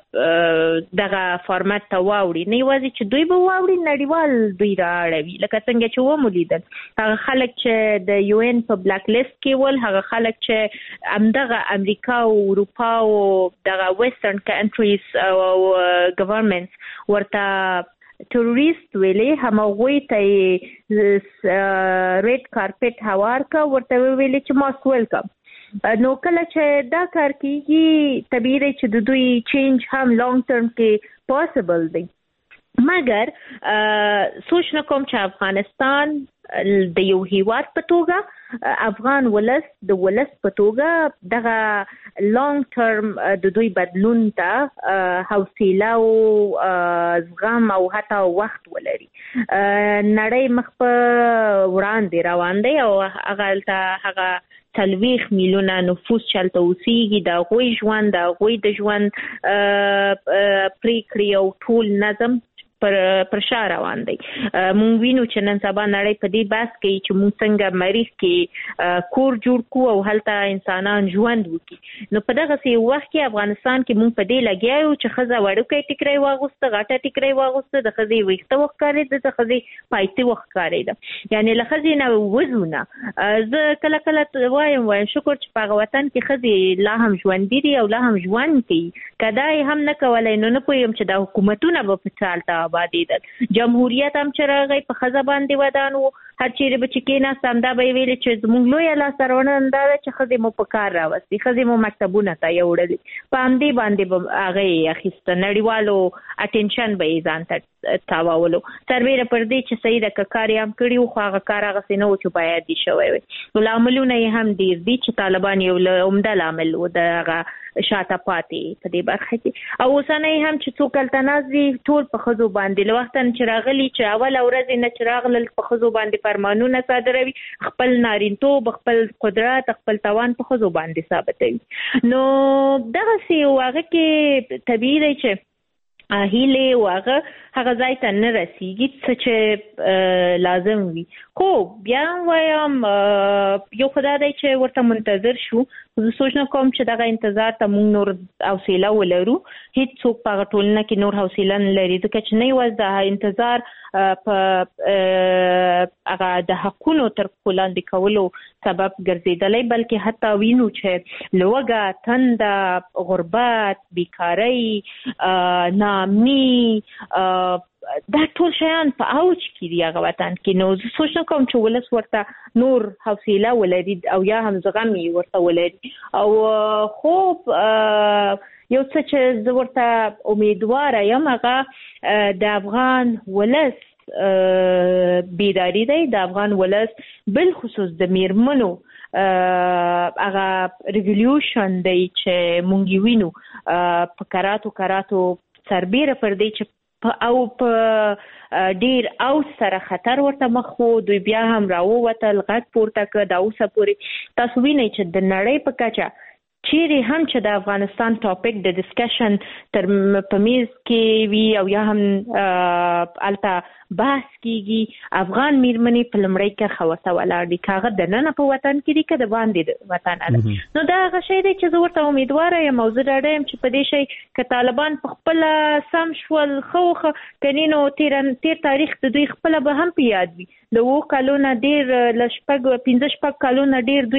دغه فارمت ته واوړي، نه یوازې چې دوی به واوړي، نړیوال دوی رااړوي. لکه څنګه چې ومو لیدل هغه خلک چې د یو ان په بلاک لیست کې ول، هغه خلک چې همدغه امریکا او اروپا او دغه ویسټرن کنټریز او ګورنمنټس ورته ټروریست ویلې، همغوی ته ریډ کارپټ هوار کا، ورته ویلې چې ماست ویلکم. نو کله چې دا کار کیږي طبیعي دی چې د دوی چینج هم لانګ ټرم کې پاسبل دی. مګر سوچ نه کوم چې افغانستان د یو هیواد په توګه، افغان ولس د ولس په توګه دغه لانګ ټرم د دوی بدلون ته حوصله او زغم او حتی وخت ولري. نړۍ مخ په وړاندې روان دی او هغه هغه څلوېښت میلیونه نفوس چلته اوسېږي، د هغوی ژوند، د هغوی د ژوند پریکړې او ټول نظم پر پر شا روان دی. مونږ وینو چې نن سبا نړۍ په دې بحث کوي چې مونږ څنګه مریخ کې کور جوړ کړو او هلته انسانان ژوند وکړي. نو په دغسې وخت کې افغانستان کې مونږ په دې لګیا یو چې ښځه وړوکی ټیکری واغوسته، غټه ټیکری واغوسته، د ښځې ویښته وښکارېده، د ښځې پایتې وښکارېده، یعنې له ښځې نه وځو نه. زه کله کله وایم وایم شکر چې په هغه وطن کې ښځې لا هم ژوندي دي او لا هم ژوند کوي. که دا یې هم نه کولی نو نه پوهېږم چې دا حکومتونه به په څه هلته آبادېدل. جمهوریت هم چې راغی په ښځه باندې ودان و، هر چیرې به چې کېناست همدا به یې ویلې چې زموږ لویه لاسته راوړنه دا ده چې ښځې مو په کار راوستې، ښځې مو مکتبونه ته یوړلې، په همدې باندې به هغه یې اخیسته، نړیوالو اټینشن به یې ځان ته تاوولو، سربیره پر دې چې صحیح ده که کار یې هم کړي وو خو هغه کار هغسې نه و چې باید یې شوی وی. لاملونه یې هم ډېر دي چې طالبان یو له عمده لامل و د هغه شاته پاتې په دې برخه کې. او اوسنی هم چې څوک هلته ناست دي ټول په ښځو باندې، له وخته چې راغلي چې اوله ورځې نه چې راغلل په ښځو باندې فرمانونه صادروي، خپل نارینتوب، خپل قدرت، خپل توان په ښځو باندې ثابتوي. نو دغسې یو هغه کې طبیعي دی چې هیلې او هغه هغه ځای ته نه رسیږي څه چې لازم وي. خو بیا هم وایم یو خو دا دی چې ورته منتظر شو، زه سوچ نه کوم چې دغه انتظار ته موږ نور حوصله ولرو. هېڅوک په هغه ټولنه کې نور حوصله نه لري، ځکه چې نه یوازې د انتظار په هغه د حقونو تر پښو لاندې کولو سبب ګرځېدلی، بلکې حتی وینو چې لوږه، تنده، غربت، بیکارۍ، ناامني، دا ټول شیان په اوج کې دي هغه وطن کې. نو زه سوچ نه کوم چې ولس ورته نور حوصله ولري او یا هم زغم یې ورته ولري. او خو یو څه چې زه ورته امیدواره یم هغه د افغان ولس بیداری دی، د افغان ولس بالخصوص د میرمنو هغه ریولیوشن دی چې مونږ وینو په کراتو کراتو سربیره پر دی چې او په ډیر او سره خطر ورته مخ وو، دوی بیا هم راووتل، غږ پورته کړ. دا اوسه پورې تاسو وینئ چې د نړۍ په کچه چیرې هم چې د افغانستان ټاپک د ډسکشن تر په میز کې وي او یا هم هلته بحث کیږي، افغان میرمنې په لومړۍ کرښه ورته ولاړ دي، که هغه دننه په وطن کې دي که د باندې د وطن ده. نو دا هغه شی دی چې زه ورته امیدواره یم او زه ډاډه یم چې په دې شی که طالبان په خپله سم شول ښه وښه، کنې نو تېر تاریخ د دوی خپله به هم په یاد وي. د اوو کالونه ډېر له شپږ پنځه شپږ کالونه ډېر دوی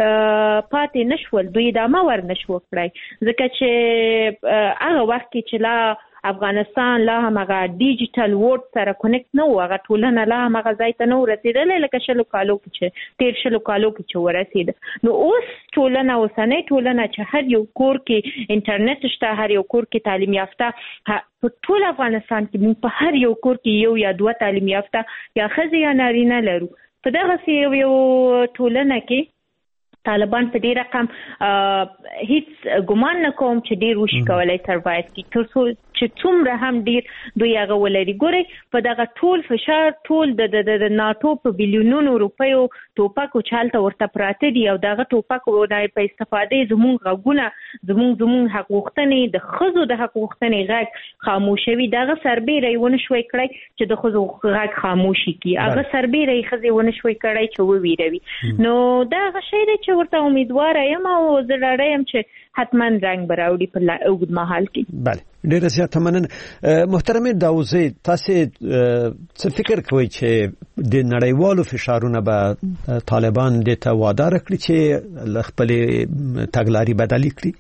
پاتې نشول، دوی ادامه ور نشو کړی، ځکه چې هغه وخت کې چې لا افغانستان لا هم هغه ډیجیټل وورډ سره کونیکټ نه و، هغه ټولنه لا هم هغه ځای ته نه ورسېدلې لکه شلو کالو کې چې تېر شلو کالو کې چې ورسېده. نو اوس ټولنه اوسنۍ ټولنه چې هر یو کور کې انټرنیټ شته، هر یو کور کې تعلیم یافته، په ټول افغانستان کې موږ په هر یو کور کې یو یا دوه تعلیم یافته یا ښځې یا نارینه لرو. په دغسې یو یو ټولنه کې طالبان په دې رقم هیڅ ګمان نه کوم چې ډیر وشي کولای سروایو کی، تر څو چې څومره هم ډیر دوی هغه ولري. ګورئ په دغه ټول فشار، ټول د د ناتو په بیلیونونو روپیو ټوپکو چالته ورته پراته دي، او دغه ټوپکو په استفاده زموږ غږونه، زموږ زموږ حق غوښتنې، د ښځو د حق غوښتنې غږ خاموشوي. دغه سربیره یې ونه شوی کړی چې د ښځو غږ خاموشي کړي، هغه سربیره یې ښځې ونه شوی کړی چې وویروي. نو دغه شی دی چې ورته امیدواره یم او زه ډاډه یم چې حتما رنګ به راوړي په اوږد مهال کې. بله، ډېره زیاته مننه. محترمې داوزۍ، تاسې څه فکر کوئ چې د نړیوالو فشارونه به طالبان دې ته وادار کړي چې له خپلې تګلارې بدلې کړي؟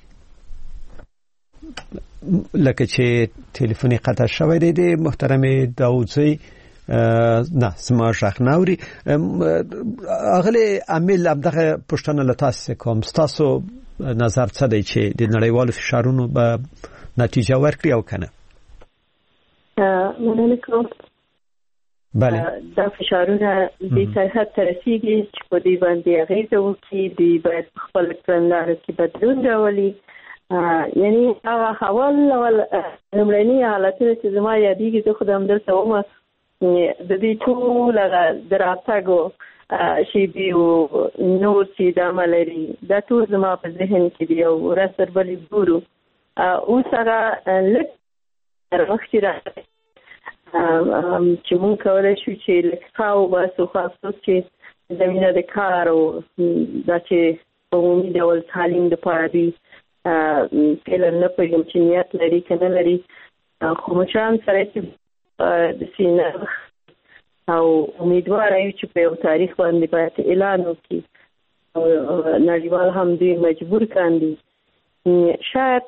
لکه چې ټلیفون یې قطع شوی دی د محترمې داوزۍ، نه زما غږ نه اوري. اغلی امیل، همدغه پوښتنه له تاسو کوم، ستاسو نظر څه دی چې د نړیوالو فشارونو به نتیجه ورکړي او کنه؟ مننه کوم. بله، دا فشارونه د سرحد ته رسیږي چې په دې باندې اغیزه وکړي، دوی باید په خپل کړنلارو کې بدلون راولي. یعنی هغه اول اول لومړني حالتونه چې زما یادېږي، زه خو د همدلته ومه، د دې ټول هغه د راتګو شیبې او نور چې دامه لري، دا ټول زما په ذهن کې دي او ورځ تر بلې ګورو. اوس هغه لږ تر مخکې راغلی چې مونږ کولی شو چې لږ ښه وباسو، خاص چې زمینه د کار او دا چې په عمومي ډول تعلیم دپاره دوی فعلا نه پوهېږم چې نیت لري که نه لري، خو مشران سره چې د سینه او امیدواره یو چې په یو تاریخ باندې باید اعلان وکړي او نړیوال هم دوی مجبور کاندي. شاید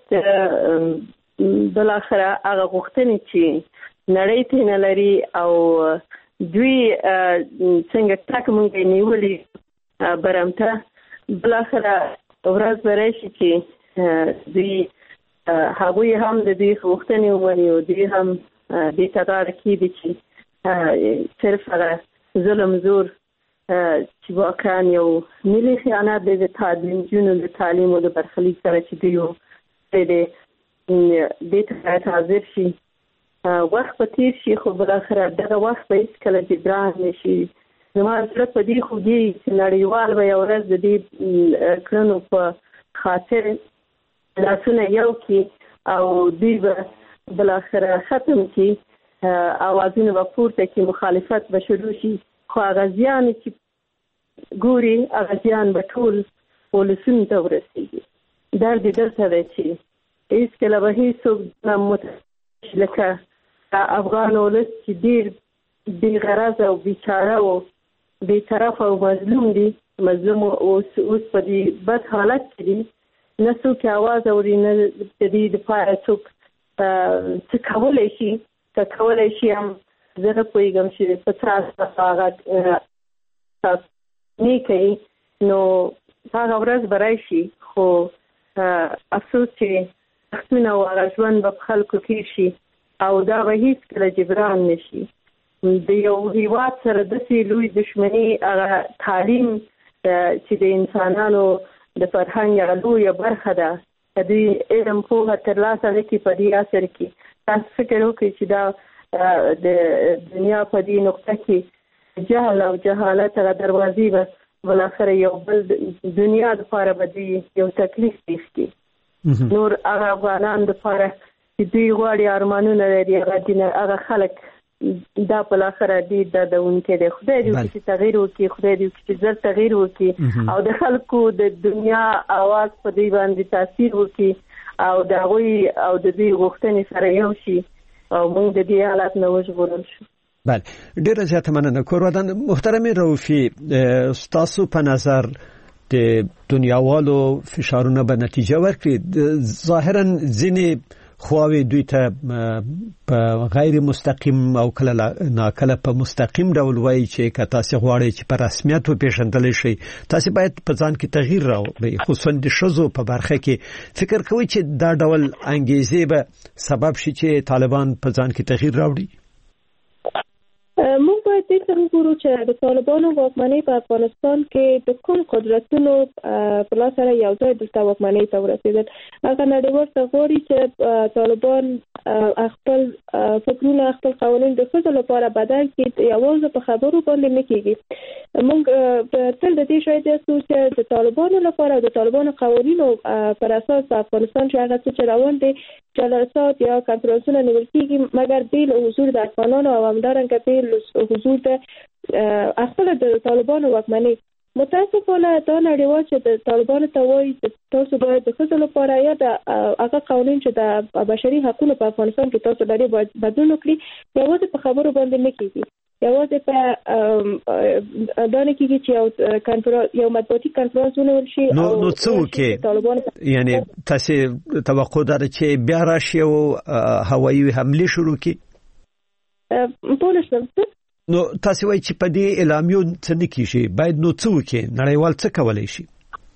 بالاخره هغه غوښتنې چې نړۍ ته نه لري او دوی څنګه ټاک مونږ نیولي برمته، بالاخره ورځ به راشي چې دوی هغوی هم د دوی غوښتنې ومني او دوی هم دې تغار کېدي چې صرف هغه ظلم زور چې واقعا یو ملي خیانت دی د تعلیمجونو د تعلیم او د برخلیک سره چې دوی یو دی دې ته باید حاضر شي. وخت به تېر شي خو بالاخره دغه وخت به هېڅکله جبران نه شي. زما زړه په دې خوږېږي چې نړیوال به یو ورځ د دې کړنو په خاطر لاسونه یو کړي او دوی به بالاخره ختم کی، اوازونه به پورته کی، مخالفت به شروع شي، خو هغه زیان چې ګوري هغه زیان به ټول ولسونو ته ورسېږي. درد یې دلته دی چې هېڅکله به هېڅوک نه متوجه لکه افغان ولس چې ډېر بې غرضه او بیچاره او بې طرفه او مظلوم دي، مظلوم اوس اوس په دې بد حالت کې دي، نه څوک اواز اوري، نه د دې دپاره څوک څه کولی شي. که کولی شي هم زه نه پوهېږم چې په څه اساس هغه نه کوي، نو هغه ورځ به راشي. خو افسوس چې وختونه او هغه ژوند به په خلکو تېر شي او دا به هېڅکله جبران نه شي. د یو هېواد سره داسې لوی دښمني هغه تعلیم چې د انسانانو د فرهنګ هغه لویه برخه ده، د دوی علم پوهه ترلاسه نه کړي په دې عصر کې. تاسو فکر وکړئ چې دا د دنیا په دې نقطه کې جهل او جهالت هغه دروازې به بالاخره یو بل دنیا دپاره به دوی یو تکلیف پېښ کړي. نور هغه افغانان دپاره چې دوی غواړي ارمانونه لري، هغه خلک دا بالاخره ډېر دردونکی دی. خدای دې وکړي چې تغیر وکړي، خدای دې وکړي چې زر تغیر وکړي او د خلکو د دنیا اواز په دوی باندې تاثیر وکړي او د هغوی او د دوی غوښتنې سره یو شي او موږ د دې حالت نه وژغورل شو. بله، ډېره زیاته مننه. کورودان محترمې رؤفي، ستاسو په نظر د دنیاوالو فشارونه به نتیجه ورکړي. ظاهرا ځینې خواوې دوی ته په غیر مستقیم او کله ناکله په مستقیم ډول وایي چې که تاسو غواړئ چې په رسمیت وپېژندل شئ تاسو باید په ځان کې تغییر راوړئ، خصوصا د ښځو په برخه کې. فکر کوئ چې دا ډول انګیزې به سبب شي چې طالبان په ځان کې تغییر راوړي؟ موږ باید دې ته وګورو چې د طالبانو واکمنۍ په افغانستان کې د کوم قدرتونو په لاس سره یو ځای دلته واکمنۍ ته ورسېدل. هغه نړیوال ته غواړي چې طالبان خپل فکرونه خپل قوانین د ښځو لپاره بدل کړي، یوازې په خبرو باندې نه کېږي. موږ تل د دې شاهد یاستو چې د طالبانو لپاره د طالبانو قوانینو پر اساس په افغانستان چې هغه څه روان دي جلسات یا کنفرانسونه نیول کېږي، مګر بیل حضور د افغانانو او همدارنګه بیل حضور د خپل د طالبانو واکمنۍ. متاسفانه دا نړیوال چې د طالبانو ته وایي چې تاسو باید د ښځو لپاره یا د هغه قوانین چې د بشري حقوقو په افغانستان کې تاسو لري باید بدلون وکړي، یوازې په خبرو باندې نه کېږي. یوازې په دا نه کېږي چې یو کنفرانس یو مطبوعاتي کنفرانس ونیول شي. نو نو څه وکړي؟ یعنی تاسو توقع لرئ چې بیا راشي او هوایي حمله شروع کړي؟ په نشم نو تاسو وایئ چې په دې اعلامیو څه نه کیږي، باید نو څه وکړي؟ نړیوال څه کولای شي؟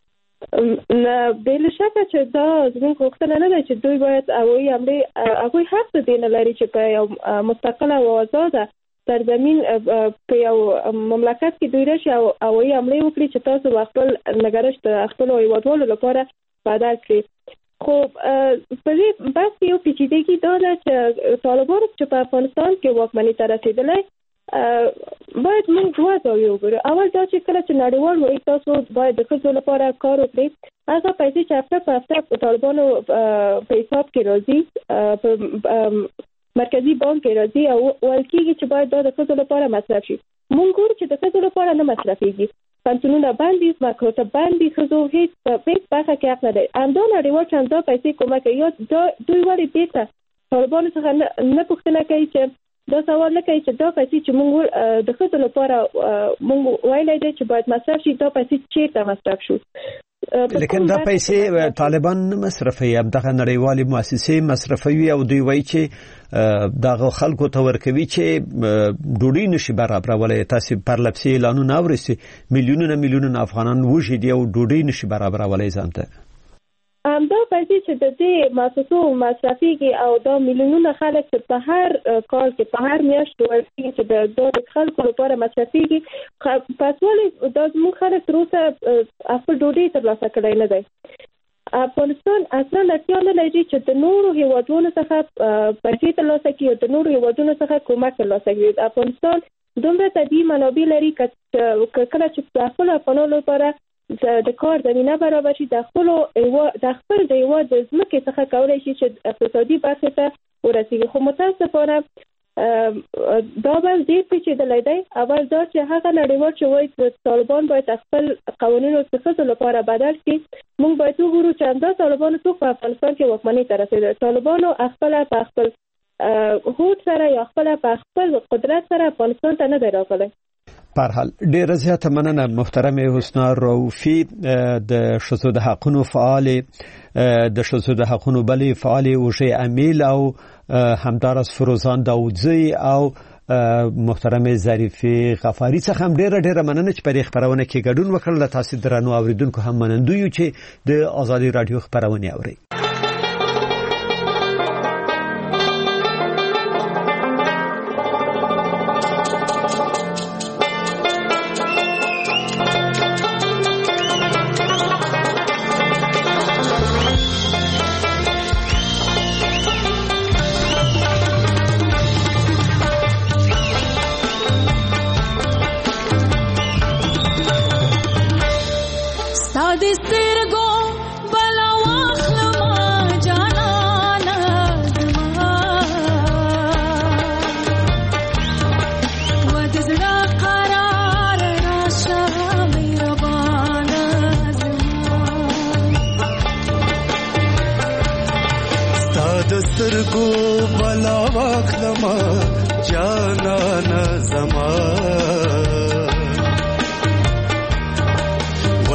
نه بل شکه چې دا زموږ غوښتنه نه ده چې دوی باید هوایي حمله هغوی حق دې نه لري چې په یو مستقله او آزاده سرزمین په یو مملکت کې دوی راشي او هوایي حمله وکړي چې تاسو خپل نگرش د خپل هیوادوالو لپاره بدل کړي. خو په دې بحث یو پیچیدګي دا ده چې طالبان چې په افغانستان کې واکمنۍ ته رسېدلی باید موږ دوه ځایونه وګورو. اول دا چې کله چې نړیوال وایي تاسو باید د ښځو لپاره کار وکړئ، هغه پیسې چې هفته په هفته په طالبانو په حساب کې راځي په مرکزي بانک کې راځي او ویل کېږي چې باید دا د ښځو لپاره مصرف شي. موږ ګورو چې د ښځو لپاره نه مصرفېږي، پنسیونونه بند دي، مکاتب بند دي، ښځو هېڅ په هېڅ برخه کې حق نه لري. همدا نړیوال چې همدا پیسې کومه کوي یا دوی ولې بېرته طالبانو څخه نه پوښتنه کوي چې دا سوال نه کوي چې دا پیسې چې موږ د ښځو لپاره موږ ویلی دی چې باید مصرف شي، دا پیسې چېرته مصرف شو؟ لیکن دا پیسې طالبان نه مصرفوي، همدغه نړیوالې مؤسسې مصرفوي او دوی وایي چې دغه خلکو ته ورکوي چې ډوډۍ نشي برابرولی. تاسې پرلپسې اعلانونه اورئ میلیونونه میلیونونه افغانان وږي دي او ډوډۍ نشي برابرولی ځان ته. همدا پیسې چې د دې مؤسسو مصرفېږي او دا میلیونونه خلک چې په هر کال کې په هر میاشت ورکېږي چې د خلکو لپاره مصرفېږي، پس ولې دا زموږ خلک تر اوسه خپل ډوډۍ ترلاسه کړی نه دی؟ افغانستان اصلا اړتیا نه لري چې د نورو هیوادونو څخه پیسې ترلاسه کړي او د نورو هیوادونو څخه کومک ترلاسه کړي. افغانستان دومره طبیعي منابع لري که کله چې د خپلو افغانانو لپاره د کار زمینه برابر شي، د خپل د خپل د هیواد د ځمکې څخه کولی شي چې اقتصادي برخې ته ورسېږي. خو متاسفانه دا بل ډېر پیچیدلی دی. اول دا چې هغه نړیوال چې وایي طالبان باید خپل قوانینو د ښځو لپاره بدل کړي، موږ باید وګورو چې همدا طالبانو څوک په افغانستان کې واکمنۍ ته رسېدل. طالبانو خپله په خپل هوډ سره یا خپله په خپل قدرت سره افغانستان ته نه دی راغلی. په هر حال ډېره زیاته مننه محترم حسنا رؤفي، د ښځو د حقونو فعالې د ښځو د حقونو بلې فعالې اوږې امیل او همداراز فروزان داودزی او محترم ظریفې غفاري څخه هم ډېره ډېره مننه چې په دې خپرونه کې ګډون وکړل. له تاسو درنو اوریدونکو هم منندوی یو چې د ازادي رادیو خپرونه اورئ.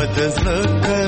د زړه